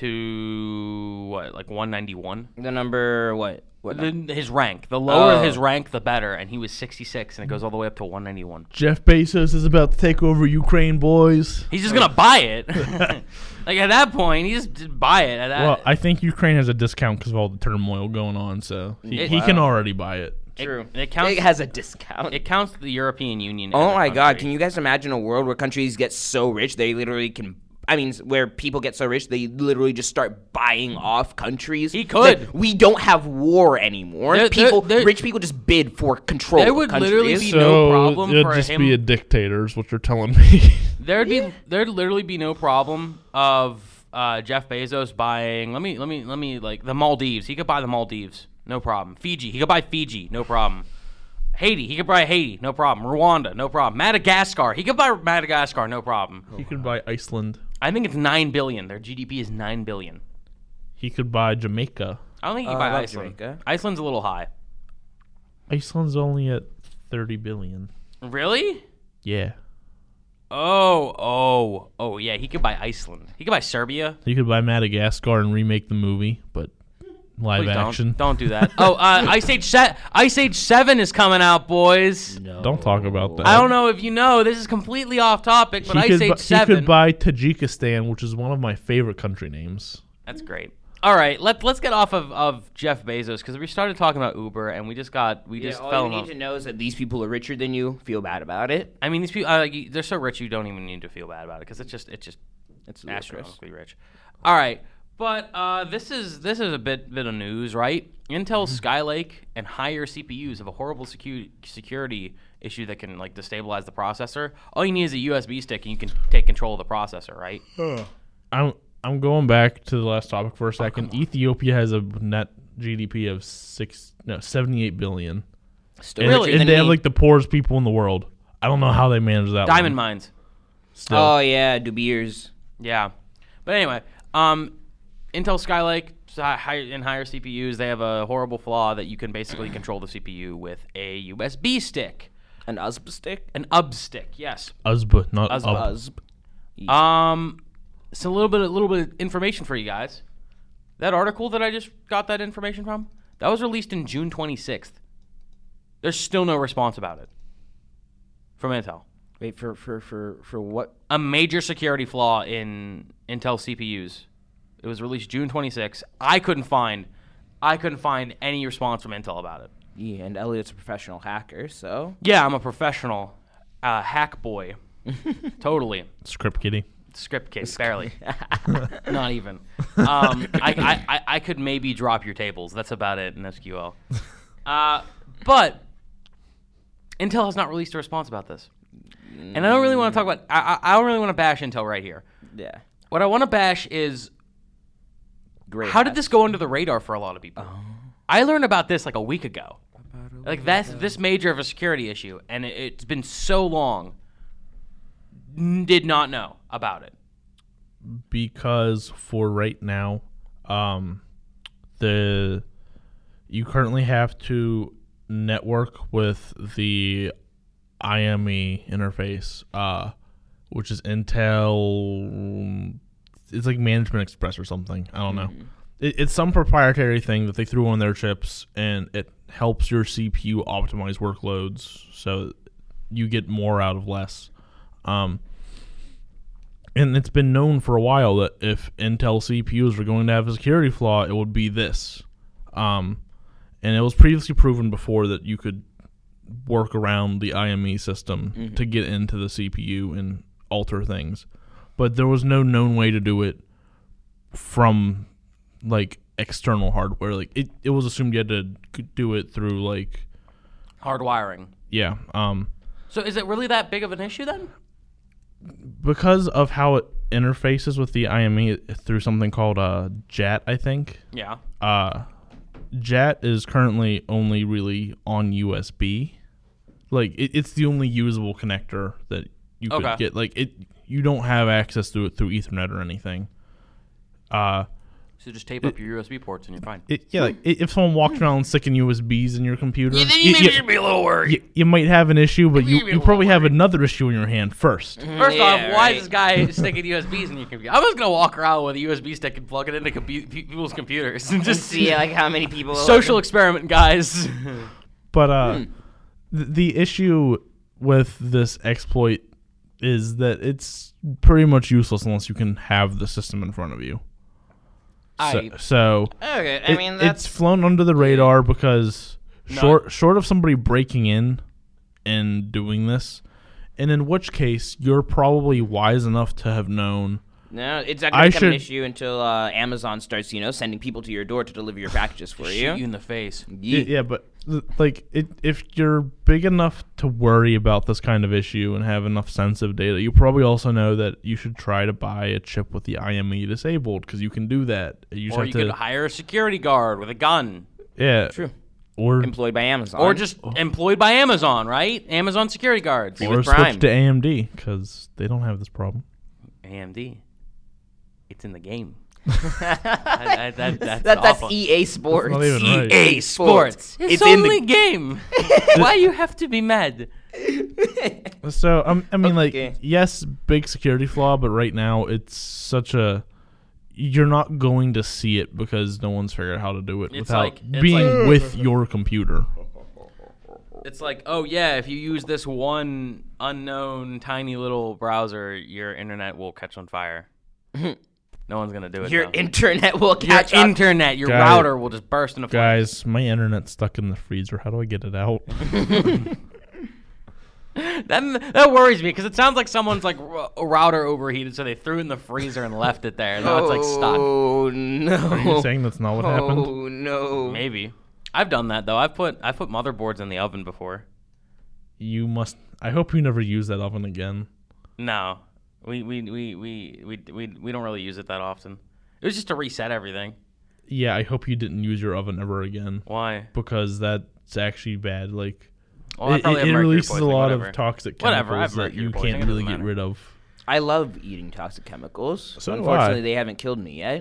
to, what, like one ninety-one?
the number what? What?
The, his rank. The lower
Oh.
his rank, the better. And he was sixty-six, and it goes all the way up to one ninety-one.
Jeff Bezos is about to take over Ukraine, boys.
He's just going to buy it. Like, at that point, he just just buy it. At that,
Well, I think Ukraine has a discount because of all the turmoil going on, so he,
It-
he can
Wow.
already buy it.
True.
it counts-
It has a discount.
it counts the European Union.
Oh
as a
my God!
country.
Can you guys imagine a world where countries get so rich they literally can? I mean, where people get so rich they literally just start buying off countries.
He could.
Like, we don't have war anymore.
There- there-
people,
there-
rich people, just bid for control.
There
of
would
countries.
literally be
So
no problem
it'd
for
just
him.
be a dictator, is what you're telling me.
There'd be there'd literally be no problem of uh, Jeff Bezos buying. Let me let me let me like the Maldives. He could buy the Maldives, no problem. Fiji, he could buy Fiji, no problem. Haiti, he could buy Haiti, no problem. Rwanda, no problem. Madagascar, he could buy Madagascar, no problem.
He could buy Iceland.
I think it's nine billion. Their G D P is nine billion.
He could buy Jamaica.
I don't think he
Uh,
could
I
buy
love
Iceland.
Jamaica.
Iceland's a little high.
Iceland's only at thirty billion.
Really?
Yeah.
Oh, oh, oh, yeah. He could buy Iceland. He could buy Serbia.
He could buy Madagascar and remake the movie, but live
Please
action.
Don't, don't do that. Oh, uh, Ice Age se- Ice Age Seven is coming out, boys.
Don't talk about that.
I don't know if you know. This is completely off topic, but
He
Ice
could,
Age
bu- he
Seven.
could buy Tajikistan, which is one of my favorite country names.
That's great. All right, let let's get off of, of Jeff Bezos because we started talking about Uber and we just got we
Yeah,
just
all
fell
you
in
need
love.
to know is that these people are richer than you. Feel bad about it.
I mean, these people uh, you- they're so rich you don't even need to feel bad about it because it's just it's just
It's ludicrous.
astronomically rich. All right, but uh, this is this is a bit bit of news, right? Intel Skylake and higher C P Us have a horrible secu- security issue that can like destabilize the processor. All you need is a U S B stick and you can take control of the processor, right?
I'm I'm going back to the last topic for a second. Ethiopia has a net G D P of six no seventy-eight billion.
Still
And,
Really?
richer
and
than
they have
me.
like the poorest people in the world. I don't know how they manage that.
Diamond
one.
mines.
Still.
Oh yeah, De Beers.
Yeah, but anyway, um, Intel Skylake so hi- high, and higher C P Us they have a horrible flaw that you can basically control the C P U with a U S B stick.
An U S B stick?
An U B stick, yes.
U S B, not
U S B.
U B.
U S B.
Um, it's a little bit, a little bit of information for you guys. That article that I just got that information from, that was released in June twenty-sixth. There's still no response about it from Intel.
Wait, for, for, for, for what?
A major security flaw in Intel C P Us. It was released June twenty-sixth. I couldn't find, I couldn't find any response from Intel about it.
Yeah, and Elliot's a professional hacker, so.
Yeah, I'm a professional uh, hack boy. Totally.
Script kiddie.
Script kid, barely. Not even. Um, I, I, I, I could maybe drop your tables. That's about it in S Q L. Uh, but Intel has not released a response about this. And I don't really want to talk about, I, I I don't really want to bash Intel right here.
Yeah.
What I want to bash is,
Great.
how did this go under the radar for a lot of people? I learned about this like a week ago. Like that's this major of a security issue, and it, it's been so long. N- did not know about it.
Because for right now, um, the you currently have to network with the I M E interface, uh, which is Intel. It's like Management Express or something. I don't know. It, it's some proprietary thing that they threw on their chips, and it helps your C P U optimize workloads so you get more out of less. Um, and it's been known for a while that if Intel C P Us were going to have a security flaw, it would be this. Um, and it was previously proven before that you could work around the I M E system mm-hmm. to get into the C P U and alter things. But there was no known way to do it from, like, external hardware. Like, it, it was assumed you had to do it through, like...
hardwiring.
Yeah. Um,
so is it really that big of an issue then?
Because of how it interfaces with the I M E through something called uh, J A T, I think.
Yeah.
Uh, J A T is currently only really on U S B. Like, it, it's the only usable connector that you could
Okay.
get. Like, it, you don't have access to it through Ethernet or anything. Uh,
So just tape up your U S B ports and you're fine.
it, yeah, like, i- if someone walked around sticking U S Bs in your computer,
Yeah, then
you,
you maybe
you-
should be a little worried.
you, you might have an issue, but you,
Maybe a
you probably
little
have
worried.
another issue in your hand first.
First
Yeah,
off, why
right.
is this guy sticking U S Bs in your computer? I'm just gonna walk around with a U S B stick and plug it into compu- pe- people's computers and just
Just see like how many people.
social experiment, guys.
But uh,
Hmm.
th- the issue with this exploit is that it's pretty much useless unless you can have the system in front of you. So,
I
so
Okay, I
it-
mean
it's
that's
flown under the radar because
No.
short short of somebody breaking in and doing this, and in which case you're probably wise enough to have known.
no. It's not
I
gonna become an
should-
issue until uh, Amazon starts, you know, sending people to your door to deliver your packages for
shoot
you.
you in the face.
Yeah.
Yeah, but th- like it, if you're big enough to worry about this kind of issue and have enough sensitive data, you probably also know that you should try to buy a chip with the I M E disabled because you can do that. You just
Or
have
you
to,
could hire a security guard with a gun.
yeah,
True.
or
Employed by Amazon.
Or just employed by Amazon, right? Amazon security guards.
Free
or
with
switch
Prime.
to A M D because they don't have this problem.
A M D. It's in the game. that, that, that, that's
that, that's
awful.
E A Sports.
not even right.
E A Sports.
It's,
It's in
only
the
game. Why you have to be mad?
So um, I mean,
Okay.
like, yes, big security flaw, but right now it's such a you're not going to see it because no one's figured out how to do it
It's
without
like- it's
being
like-
with your computer.
It's like, oh yeah, if you use this one unknown tiny little browser, your internet will catch on fire. No one's gonna do it.
Your
though.
internet will
your
catch up.
internet, your
Guy-
router will just burst into flames.
Guys, my internet's stuck in the freezer. How do I get it out?
That that worries me because it sounds like someone's like r- a router overheated, so they threw it in the freezer and left it there. And now it's like stuck.
Oh no!
Are you saying that's not what happened?
Oh no!
Maybe I've done that though. I've put I've put motherboards in the oven before.
You must. I hope you never use that oven again.
No, we we we we we we, we don't really use it that often. It was just to reset everything.
Yeah, I hope you didn't use your oven ever again
Why?
because that's actually bad. Like,
Well, I
it,
probably
it,
have
it
mercury
releases a
poisoning,
lot
whatever.
of toxic
Whatever, I have
chemicals that
mercury
you
poisoning,
can't
it
really
doesn't
get
matter.
rid of.
I love eating toxic chemicals.
So do
Unfortunately,
I.
they haven't killed me yet.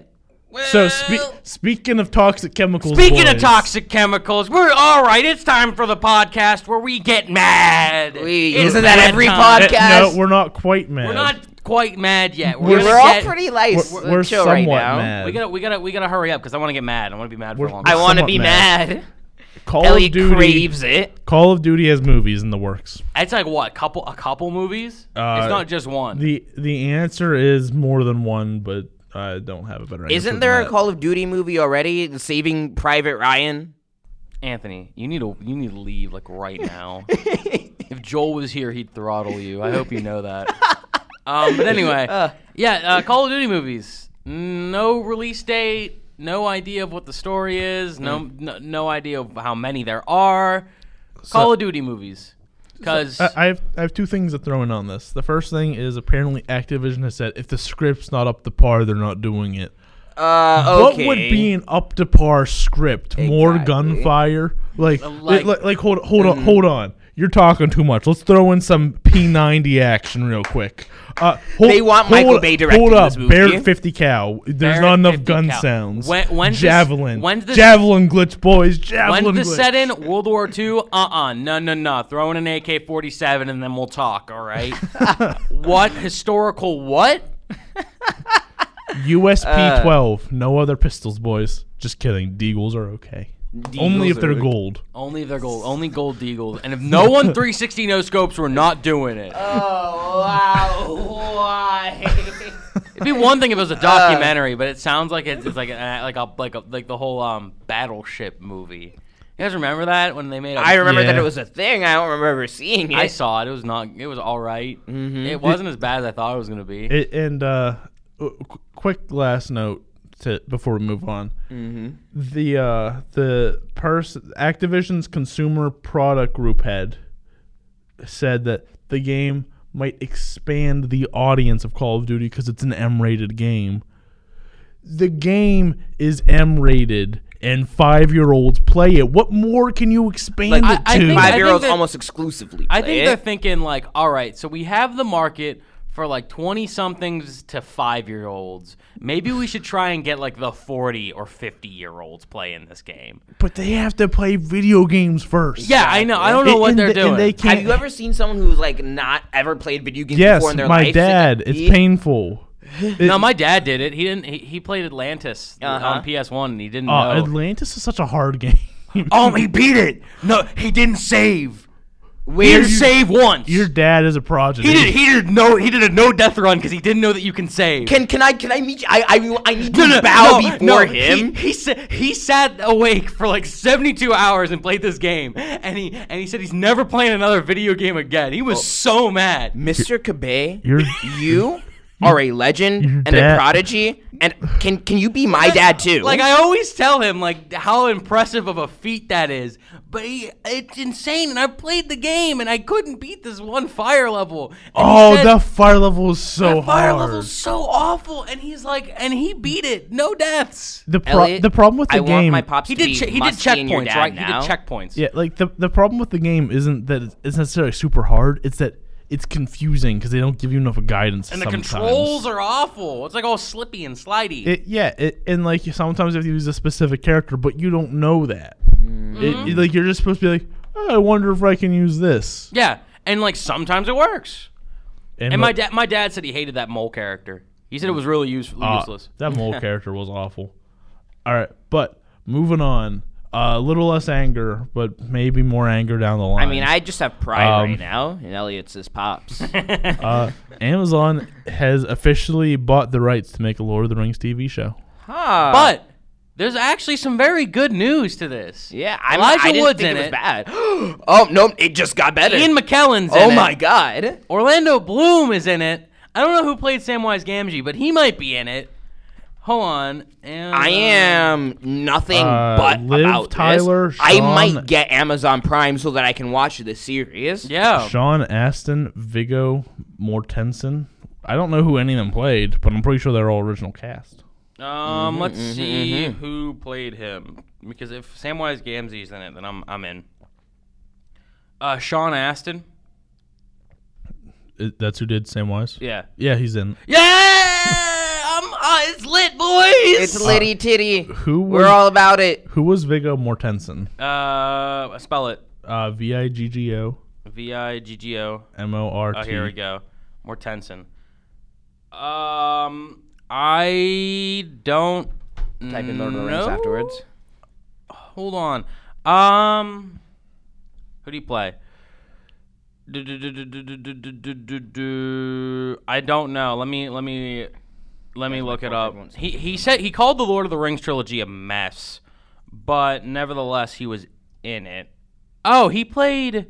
So spe- speaking of toxic chemicals,
Speaking of
boys,
toxic chemicals, we're all right. It's time for the podcast where we get mad.
We-
It's
isn't that
mad
every
time.
Eh,
podcast?
No, we're not quite mad.
We're not quite mad yet. We're,
We're,
gonna
we're all
get-
pretty nice.
We're, we're
chill
somewhat
right now.
mad.
We gotta, we gotta, we gotta hurry up because I want to get mad. I want to be mad for
We're-
a long
I
time.
want to
somewhat
be
mad.
mad.
Call
Elliot
of Duty.
craves it.
Call of Duty has movies in the works.
It's like what, couple, a couple movies?
Uh,
it's not just one.
The the answer is more than one, but I don't have a better answer.
Isn't
than
there a
that.
Call of Duty movie already? Saving Private Ryan.
Anthony, you need to, you need to leave like right now. If Joel was here, he'd throttle you. I hope you know that. Um, but anyway,
Uh.
yeah, uh, Call of Duty movies. No release date. No idea of what the story is. No,
Mm.
no, no idea of how many there are. Call of Duty movies. Because
I, I have I have two things to throw in on this. The first thing is apparently Activision has said if the script's not up to par, they're not doing it.
Uh, okay.
What would be an up to par script? More
Exactly.
gunfire? Like,
like-
like, like, hold, hold on, hold on. You're talking too much. Let's throw in some P ninety action real quick. Uh, hold,
They want
hold,
Michael Bay directing
Hold up,
this movie.
Barrett fifty cal. There's
Barrett
not enough
fifty
gun
cal.
sounds.
When- when's this-
Javelin.
when's this-
Javelin glitch, boys. Javelin
when's this
glitch.
set in? World War Two? Uh-uh. No, no, no. Throw in an A K forty-seven and then we'll talk, all right? What? Historical what?
U S
Uh,
P twelve. No other pistols, boys. Just kidding. Deagles are okay. Only if they're
are-
gold.
Only if they're gold. Only gold deagles. And if no one three sixty no scopes, we're not doing it.
Oh wow! Why?
It'd be one thing if it was a documentary, but it sounds like it's, it's like a, like a like a like the whole um battleship movie. You guys remember that when they made? A,
I remember that
Yeah.
it was a thing. I don't remember ever seeing it.
I saw it. It was not. It was all right.
Mm-hmm.
It wasn't as bad as I thought it was gonna be.
It, and uh, qu- quick last note to before we move on.
Mm-hmm.
The uh, the person Activision's consumer product group head said that the game might expand the audience of Call of Duty because it's an M-rated game. The game is M-rated, and five-year-olds play it. What more can you expand
Like,
it
I- I
to?
think- I
Five-year-olds
that-
almost exclusively.
I
play
think
it.
they're thinking like, all right, so we have the market for like twenty somethings to five year olds. Maybe we should try and get like the forty or fifty year olds playing this game.
But they have to play video games first.
Yeah, I know. I don't know
And-
what
and
they're
the-
doing.
and they can't.
Have you ever seen someone who's like not ever played video games
Yes,
before in their
my
life? sit
dad.
down-
It's
He-
painful. It-
No, my dad did it. He didn't. He, he played Atlantis
Uh-huh.
on P S one, and he didn't
Uh,
know.
Atlantis is such a hard game.
Oh, he beat it. No, he didn't save. He
Where
didn't
you-
save once.
Your dad is a prodigy.
he did. He did no. He did a no death run because he didn't know that you can save.
Can can I can I meet you? I I, I need to bow before him.
He, he, sa- he sat awake for like seventy-two hours and played this game, and he and he said he's never playing another video game again. He was
Oh.
so mad.
Mister Kabe,
You're-
you are a legend
Your
and a
dad-
prodigy. And can can you be my dad too?
Like I always tell him, like how impressive of a feat that is. But he, it's insane, and I played the game, and I couldn't beat this one fire level. And he
Oh,
said,
the fire level is so
that fire
hard.
level's so awful, and he's like, and he beat it, no deaths.
the pro-
Elliot,
the problem with the
I
game.
want my pops
He
to
did.
be
Che- he did
musky and your
checkpoints,
dad
right?
now.
He did checkpoints.
yeah, like the the problem with the game isn't that it's- it's necessarily super hard. It's that it's confusing because they don't give you enough guidance.
And the
sometimes.
controls are awful. It's like all slippy and slidey.
It, yeah, it, and like sometimes you have to use a specific character, but you don't know that.
Mm-hmm.
It, it- like you're just supposed to be like, oh, I wonder if I can use this.
yeah, and like sometimes it works. And
mo-
my dad, my dad said he hated that mole character. He said it was really use-
uh,
useless.
that mole character was awful. All right, but moving on. A little less anger, but maybe more anger down the line.
I mean, I just have pride
Um,
right now, and Elliot's his pops.
uh, Amazon has officially bought the rights to make a Lord of the Rings T V show.
Huh.
But there's actually some very good news to this.
yeah, I,
Elijah
I didn't
Wood's
think
in
it was
it.
bad. Oh no, it just got better.
Ian McKellen's in
oh
it.
my god.
Orlando Bloom is in it. I don't know who played Samwise Gamgee, but he might be in it. Hold on. And,
I am nothing
Uh,
but
Liv
about
Tyler,
this. I
Sean-
might get Amazon Prime so that I can watch this series.
Yeah.
Sean Astin, Viggo Mortensen. I don't know who any of them played, but I'm pretty sure they're all original cast.
Um, let's
mhm,
see
mhm.
who played him. Because if Samwise Gamgee's in it, then I'm I'm in. Uh, Sean Astin.
I- That's who did Samwise?
Yeah.
Yeah, he's in.
Yeah, I'm Oh, it's lit, boys.
It's litty titty.
Who was
We're all about it.
who was Viggo Mortensen?
Uh, spell it.
Uh, V I G G O
V I G G O.
M O R T.
Oh, here we go. Mortensen. Um, I don't.
Type in Lord of the Rings
know.
afterwards.
Hold on. Um, who do you play? I don't know. Let me let me let me look it up. He he said he called the Lord of the Rings trilogy a mess, but nevertheless he was in it. Oh, he played.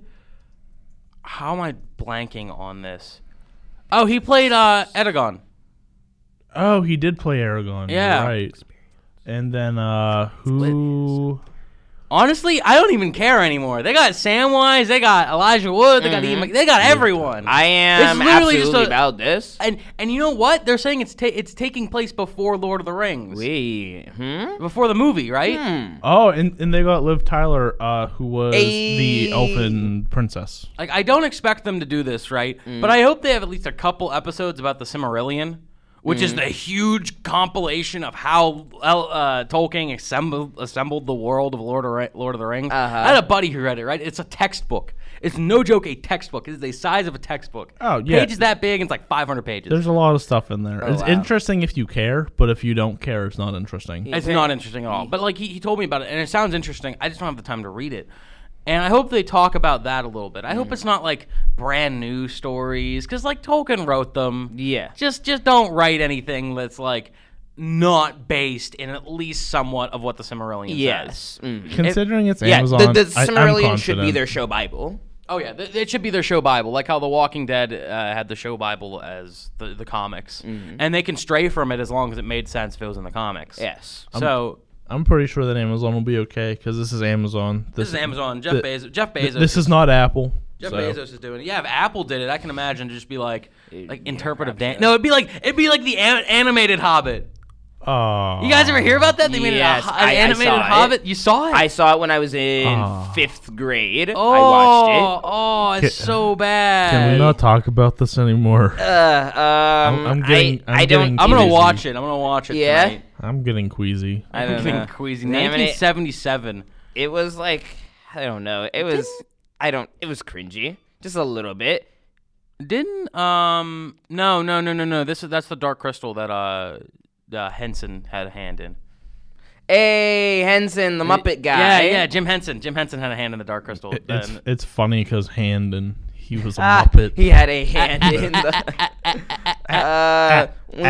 How am I blanking on this? Oh, he played uh, Eragon.
Oh, he did play Aragorn. You're
Yeah.
right. And then uh, who?
Honestly, I don't even care anymore. They got Samwise, they got Elijah Wood, they got Ian Mc- they got everyone.
I am
It's literally just
absolutely
a-
about this.
and and you know what? They're saying it's ta- it's taking place before Lord of the Rings,
Wait. Hmm?
before the movie, right?
Hmm.
Oh, and, and they got Liv Tyler, uh, who was
Ayy.
the elfin princess.
Like, I don't expect them to do this, right?
Mm.
But I hope they have at least a couple episodes about the Silmarillion, which
Mm.
is the huge compilation of how uh, Tolkien assembled assembled the world of Lord of, Ri- Lord of the Rings.
Uh-huh.
I had a buddy who read it, right? It's a textbook. It's no joke a textbook. It is the size of a textbook.
Oh, yeah.
Pages that big, and it's like five hundred pages.
There's a lot of stuff in there.
Oh,
it's
wow.
interesting if you care, but if you don't care, it's not interesting.
It's not interesting at all. But like he, he told me about it, and it sounds interesting. I just don't have the time to read it. And I hope they talk about that a little bit. I
Mm.
hope it's not like brand new stories, because like Tolkien wrote them.
Yeah.
Just just don't write anything that's like not based in at least somewhat of what the Silmarillion says.
Yes. Mm.
Considering it's
Yeah,
Amazon,
the, the
I, I'm
Silmarillion should be
confident.
their show Bible.
Oh yeah, th- it should be their show Bible, like how The Walking Dead uh, had the show Bible as the the comics,
Mm-hmm.
and they can stray from it as long as it made sense if it was in the comics.
Yes.
So
I'm pretty sure that Amazon will be okay because this is Amazon.
this is Amazon. Jeff
the-
Bezos. Jeff
th-
Bezos.
This is not Apple.
Jeff
so.
Bezos is doing it. Yeah, if Apple did it, I can imagine to just be like,
It'd
like
be a
interpretive
crap
dance.
show.
No, it'd be like it'd be like the an- animated Hobbit.
Oh.
You guys ever hear about that? They made
Yes,
a, ho-
I- I
an animated
saw it.
Hobbit. You saw it?
I saw it when I was in
Ah.
fifth grade.
oh,
I watched
oh, it's
Can-
so bad.
Can we not talk about this anymore?
it. Uh, um,
I'm getting-
I,
I'm
I don't.
getting
I'm gonna
Queasy.
watch it. I'm gonna watch it
Yeah?
tonight.
I'm getting queasy.
I
I'm
don't
getting
know.
queasy.
Damn it.
nineteen seventy-seven.
It was like I don't know. It was I don't. It was cringy, just a little bit.
Didn't um no no no no no this is that's the Dark Crystal that uh, uh Henson had a hand in.
Hey, Henson, the Muppet guy.
Yeah, yeah, Jim Henson. Jim Henson had a hand in the Dark Crystal.
It- it's
And-
it's funny because Hand and he was a
Ah,
Muppet.
he had a hand in the. Uh,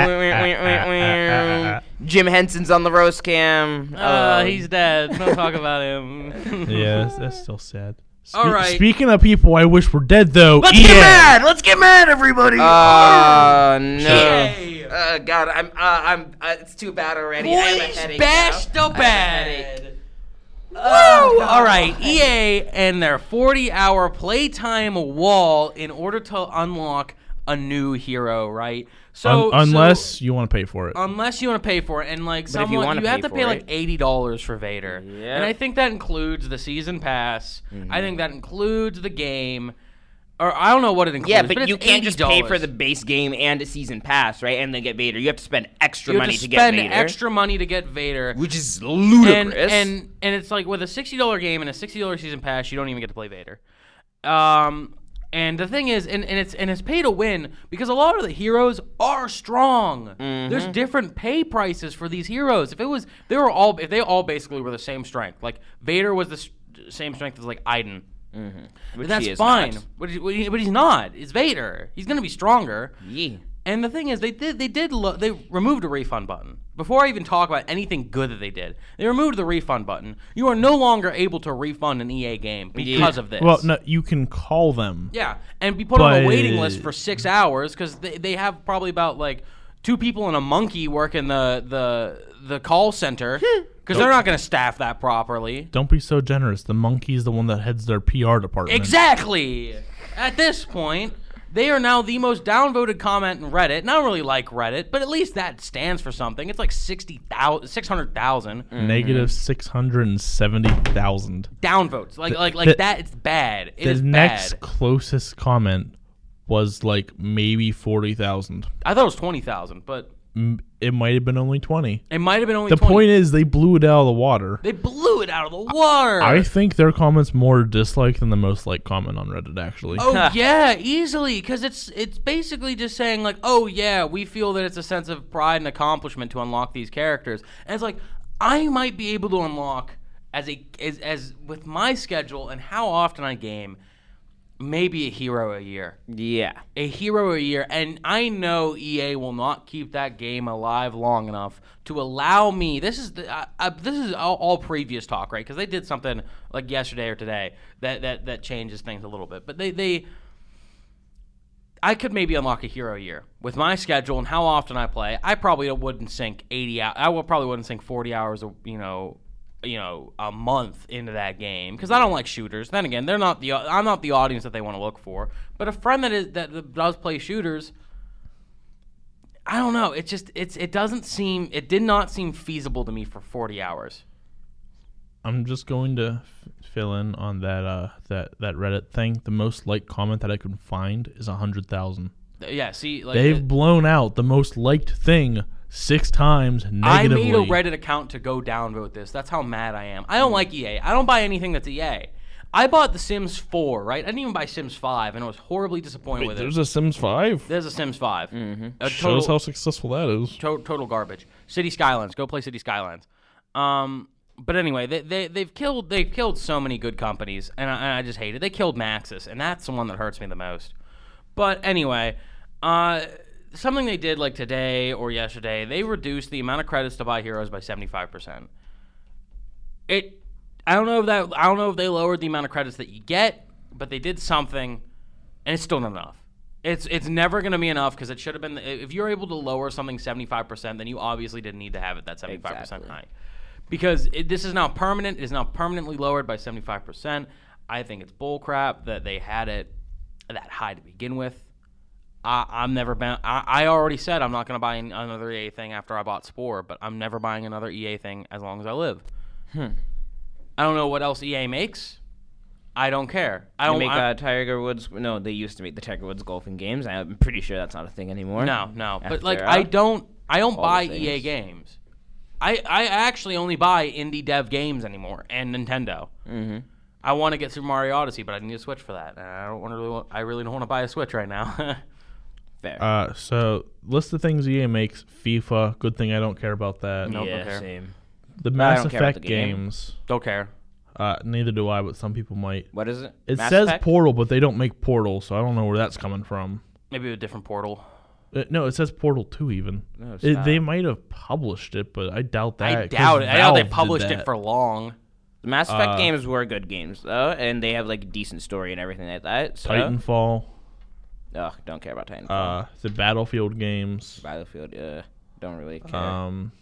Jim Henson's on the roast cam.
Uh,
Oh.
he's dead. Don't talk about him.
Yeah, that's, that's still sad. Spe-
All right.
Speaking of people I wish were dead, though,
Let's
E A.
get mad. Let's get mad, everybody.
Oh no!
Yay.
Uh, God, I'm. Uh, I'm. Uh, it's too bad already. I have a
Boys,
headache
bash
now.
the
I have a headache.
bad. Woo! All right, E A and their forty-hour playtime wall in order to unlock a new hero, right? So
Un- unless
so,
you want to pay for it.
unless you want to pay for it, and like
But if you
someone,
wanna
you have
pay
to
for
pay like
it-
eighty dollars for Vader,
Yep.
and I think that includes the season pass.
Mm-hmm.
I think that includes the game, or I don't know what it includes.
Yeah, but,
it's
you can't just pay for
eighty dollars.
the base game and a season pass, right? And then get Vader. You have to spend extra
You have
money
to
to get
spend
Vader,
extra money to get Vader,
which is
and
ludicrous.
and and it's like with a sixty dollar game and a sixty dollar season pass, you don't even get to play Vader. Um, and the thing is, and, and it's and it's pay to win because a lot of the heroes are strong.
Mm-hmm.
There's different pay prices for these heroes. If it was, they were all, if they all basically were the same strength. Like Vader was the s- same strength as like Iden.
Which
That's
he is
fine,
not.
but, he, but he- but he's not. It's Vader. He's gonna be stronger.
Yeah.
And the thing is, they did they did lo- they removed a refund button. Before I even talk about anything good that they did, they removed the refund button. You are no longer able to refund an E A game because of this.
Well, no, you can call them.
Yeah, and be put on a
But-
waiting list for six hours because they, they have probably about like two people and a monkey working the the the call center because they're not going to staff that properly.
Don't be so generous. The monkey's the one that heads their P R department.
Exactly. At this point, they are now the most downvoted comment in Reddit. And I don't really like Reddit, but at least that stands for something. It's like sixty thousand, six hundred thousand
Negative six hundred and seventy thousand.
downvotes. Like like like
the-
that. It's bad. It
The
is
next
bad.
closest comment was like maybe forty thousand.
I thought it was twenty thousand, but
m- it might have been only twenty.
It might have been only
The
twenty.
point is, they blew it out of the water.
They blew it out of the water.
I think their comment's more dislike than the most liked comment on Reddit, actually.
Oh yeah, easily, because it's it's basically just saying like, oh yeah, we feel that it's a sense of pride and accomplishment to unlock these characters, and it's like I might be able to unlock as a as, as with my schedule and how often I game, maybe a hero a year,
Yeah.
a hero a year, and I know E A will not keep that game alive long enough to allow me. This is the, uh, uh, this is all, all previous talk, right? Because they did something like yesterday or today that, that that changes things a little bit, but they they. I could maybe unlock a hero a year with my schedule and how often I play. I probably wouldn't sink eighty hours. I would probably wouldn't sink forty hours, of, you know, you know, a month into that game because I don't like shooters. Then again, they're not the I'm not the audience that they want to look for. But a friend that is that does play shooters, I don't know. It just it's it doesn't seem it did not seem feasible to me for forty hours.
I'm just going to f- fill in on that uh, that that Reddit thing. The most liked comment that I could find is a hundred thousand.
Yeah, see, like
They've
it-
blown out the most liked thing six times
I
negatively.
made a Reddit account to go downvote this. That's how mad I am. I don't like E A. I don't buy anything that's E A. I bought The Sims four, right? I didn't even buy Sims five, and I was horribly disappointed
Wait,
with
there's
it.
a Sims five.
There's a Sims five. Mm-hmm. A
Shows
total,
how successful that is.
to- total garbage. City Skylines. Go play City Skylines. Um, but anyway, they they they've killed they've killed so many good companies, and I, and I just hate it. They killed Maxis, and that's the one that hurts me the most. But anyway, uh, something they did like today or yesterday, they reduced the amount of credits to buy heroes by seventy-five percent. It, I don't know if that I don't know if they lowered the amount of credits that you get, but they did something, and it's still not enough. It's it's never going to be enough because it should have been. If you're able to lower something seventy-five percent, then you obviously didn't need to have it that seventy-five percent
Exactly.
high. Because it, this is now permanent. It is now permanently lowered by seventy-five percent. I think it's bullcrap that they had it that high to begin with. I, I'm never been. I, I already said I'm not going to buy an- another E A thing after I bought Spore, but I'm never buying another E A thing as long as I live.
Hmm.
I don't know what else E A makes. I don't care. I
They
don't
make
I-
uh, Tiger Woods. No, they used to make the Tiger Woods golfing games. I'm pretty sure that's not a thing anymore.
No, no. But
After,
like,
uh,
I don't. I don't
all
buy
the
E A
things.
games. I I actually only buy indie dev games anymore and Nintendo.
Mm-hmm.
I want to get Super Mario Odyssey, but I need a Switch for that. And I don't want to. Really want, I really don't want to buy a Switch right now.
Fair.
Uh, so list of things E A makes: FIFA. Good thing I don't care about that.
Nope,
yeah,
don't care.
same.
The
I
Mass
don't care about
Effect
the game.
games.
Don't care.
Uh, neither do I, but some people might.
What is it?
It
Mass
says
Effect?
Portal, but they don't make Portal, so I don't know where that's coming from.
Maybe a different portal.
Uh, no, it says Portal two even.
No, it's
It-
not.
they might have published it, but I doubt that.
I
'cause
doubt it. I doubt they
Valve did
published it
that.
for long.
The Mass Effect
Uh,
games were good games though, and they have like a decent story and everything like that. So,
Titanfall,
Ugh, don't care about Titanfall.
uh, the Battlefield games,
Battlefield, uh, don't really care.
um,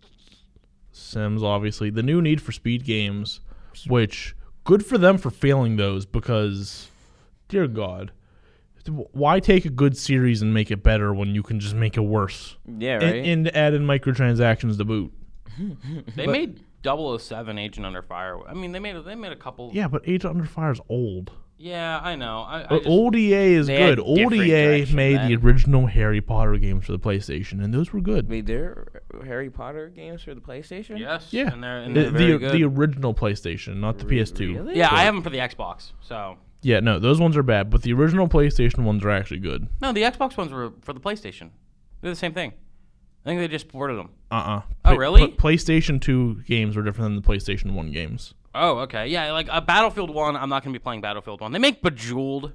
Sims, obviously. The new Need for Speed games, which, good for them for failing those because, dear God, why take a good series and make it better when you can just make it worse?
yeah, right.
And, and add in microtransactions to boot.
They made double oh seven Agent Under Fire. I mean, they made they made a couple.
Yeah, but Agent Under Fire is old.
Yeah, I know. I, I
But
just,
old E A is
They had
good. Old
different
E A
direction
made the
then.
original Harry Potter games for the PlayStation, and those were good.
Wait, there are Harry Potter games for the PlayStation?
yes.
Yeah,
and they're, and
the,
they're very
the,
good.
the original PlayStation, not the P S two.
Really?
yeah, I
but-
have them for the Xbox. So
Yeah, no, those ones are bad, but the original PlayStation ones are actually good.
no, the Xbox ones were for the PlayStation. They're the same thing. I think they just ported them.
Uh-uh.
Oh,
Pla-
really?
pla- PlayStation two games were different than the PlayStation one games.
Oh, okay. Yeah, like a Battlefield one, I'm not going to be playing Battlefield one. They make Bejeweled.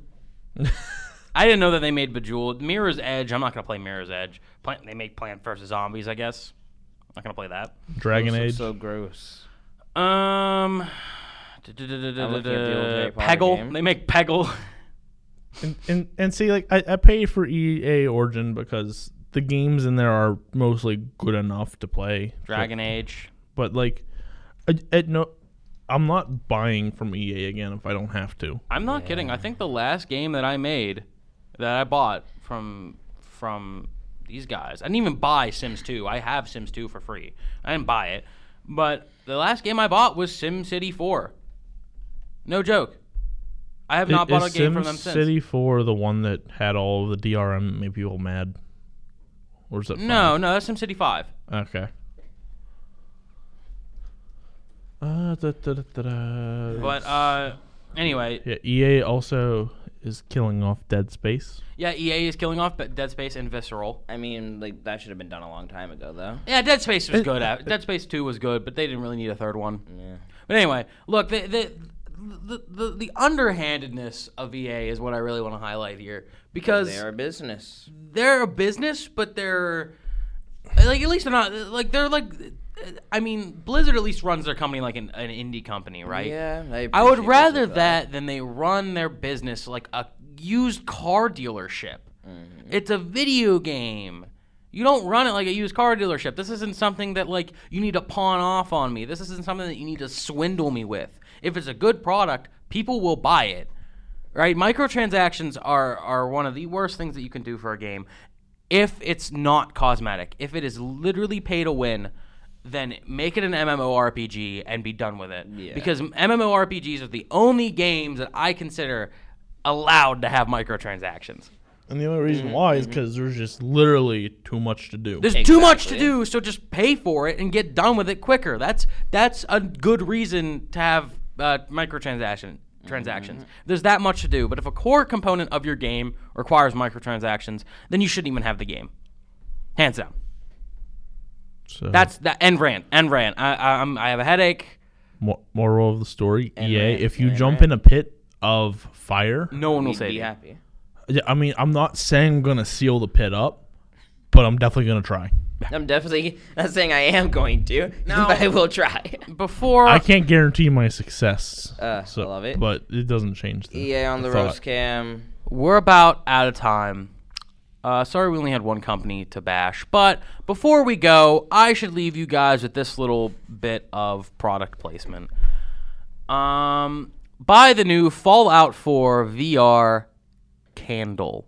I didn't know that they made Bejeweled. Mirror's Edge, I'm not going to play Mirror's Edge. Plant, they make Plant versus. Zombies, I guess. Not going to play that.
Dragon
so,
Age.
So gross.
Um,
looking at the old Harry Potter
Peggle.
game.
They make Peggle.
And, and and see, like I, I pay for E A Origin because the games in there are mostly good enough to play.
Dragon Age.
But like, I, I, no, I'm not buying from E A again if I don't have to.
I'm not kidding. I think the last game that I made, that I bought from from these guys, I didn't even buy Sims two. I have Sims two for free. I didn't buy it, but the last game I bought was SimCity four. No joke. I have not
Is
bought a game from them
Sim
since.
City four the one that had all of the D R M that made people mad? Or is it
No,
five?
no, that's SimCity five.
Okay. Uh, da, da, da, da, da.
But uh, anyway,
Yeah, E A also is killing off Dead Space.
yeah, E A is killing off Dead Space and Visceral.
I mean, like that should have been done a long time ago, though.
Yeah, Dead Space was good. At, Dead Space two was good, but they didn't really need a third one.
Yeah.
But anyway, look, the the, the the the underhandedness of E A is what I really want to highlight here because
They're a business.
they're a business, but they're like at least they're not like they're like. I mean, Blizzard at least runs their company like an, an indie company, right?
Yeah, I,
I would
appreciate
rather
this with
that than they run their business like a used car dealership.
Mm-hmm.
It's a video game. You don't run it like a used car dealership. This isn't something that like you need to pawn off on me. This isn't something that you need to swindle me with. If it's a good product, people will buy it. Right? Microtransactions are are one of the worst things that you can do for a game if it's not cosmetic. If it is literally pay to win, then make it an MMORPG and be done with it.
Yeah.
Because MMORPGs are the only games that I consider allowed to have microtransactions.
And the only reason why is because there's just literally too much to do.
There's too much to
Exactly.
do, so just pay for it and get done with it quicker. That's that's a good reason to have uh, microtransaction transactions. There's that much to do, but if a core component of your game requires microtransactions, then you shouldn't even have the game. Hands down.
So
That's that end rant. End rant. I, I I'm I have a headache.
mo- moral of the story:
And
E A.
rant,
If you
and
jump
rant.
in a pit of fire,
No one will
We'd
save
be
you.
happy.
yeah, I mean, I'm not saying I'm gonna seal the pit up, but I'm definitely gonna try.
I'm definitely not saying I am going to,
No.
but I will try.
Before
I can't guarantee my success.
Uh,
so,
I love it.
But it doesn't change. The,
E A on the
thought.
roast cam.
we're about out of time. Uh, sorry we only had one company to bash. But before we go, I should leave you guys with this little bit of product placement. Um, buy the new Fallout four V R candle.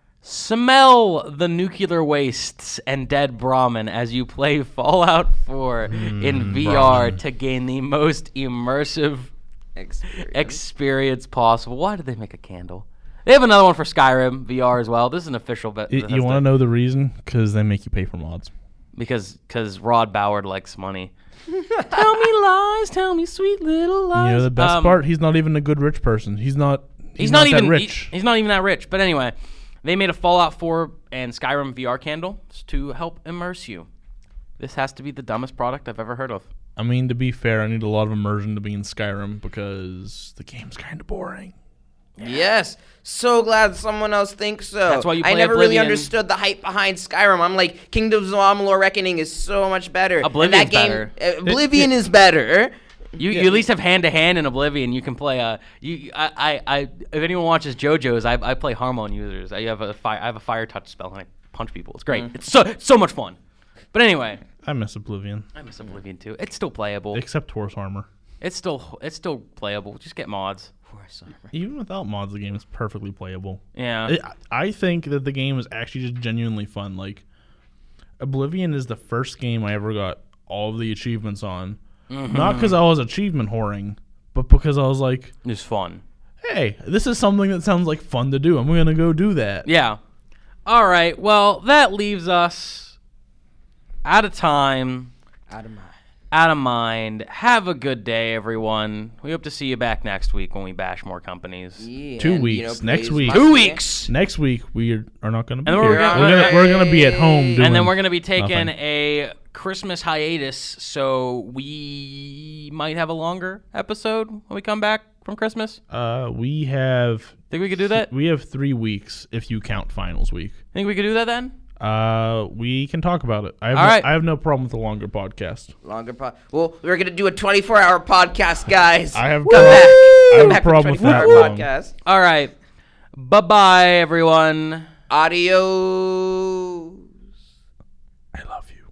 Smell the nuclear wastes and dead Brahmin as you play Fallout four in V R
Brahmin.
to gain the most immersive
Experience.
experience possible. Why did they make a candle? They have another one for Skyrim V R as well. This is an official bet.
Y- you want to know the reason? Because they make you pay for mods.
Because because Rod Ballard likes money. Tell me lies, tell me sweet little lies.
You know the best
Um,
part? He's not even a good rich person. He's not. He's,
He's, not, even
that
he-
rich.
he's not even that rich. But anyway, they made a Fallout four and Skyrim V R candle to help immerse you. This has to be the dumbest product I've ever heard of.
I mean, to be fair, I need a lot of immersion to be in Skyrim because the game's kind of boring.
Yes. So glad someone else thinks so.
That's why you
I
play
never really
Oblivion.
understood the hype behind Skyrim. I'm like, Kingdoms of Amalur Reckoning is so much better. And
Oblivion's
that game,
better.
uh, Oblivion is better.
You, you at least have hand to hand in Oblivion. You can play. Uh, you I, I, I if anyone watches JoJo's, I, I play Harmon users. I have a fire. I have a fire touch spell and I punch people. It's great. It's so it's so much fun. But anyway,
I miss Oblivion,
I miss Oblivion too. It's still playable.
except Horse Armor.
It's still it's still playable. Just get mods.
Even without mods, the game is perfectly playable.
Yeah.
It, I think that the game is actually just genuinely fun. Like, Oblivion is the first game I ever got all of the achievements on.
Mm-hmm.
Not because I was achievement whoring, but because I was like,
It's fun.
hey, this is something that sounds like fun to do. I'm going to go do that.
Yeah. All right. Well, that leaves us out of time,
Out of mind.
out of mind. Have a good day, everyone. We hope to see you back next week when we bash more companies.
Yeah,
Two
and,
weeks.
You know,
Next
praise
week.
my
Two
game.
weeks.
Next week, we are, are not going to be
And then
here.
we're gonna-
we're gonna, we're gonna be at home doing
And then we're going to be taking
nothing.
a Christmas hiatus, so we might have a longer episode when we come back from Christmas.
Uh, we have
Think we could do that?
we have three weeks if you count finals week.
Think we could do that then?
Uh, we can talk about it. I have
All
no,
right.
I have no problem with a longer podcast.
Longer pod. Well, we're gonna do a twenty-four hour podcast, guys.
I have
Come
pro-
back.
I have
Come
a
back
problem with
twenty-four
that
hour
long.
podcast.
All right. Bye-bye, everyone.
Adios.
I love you.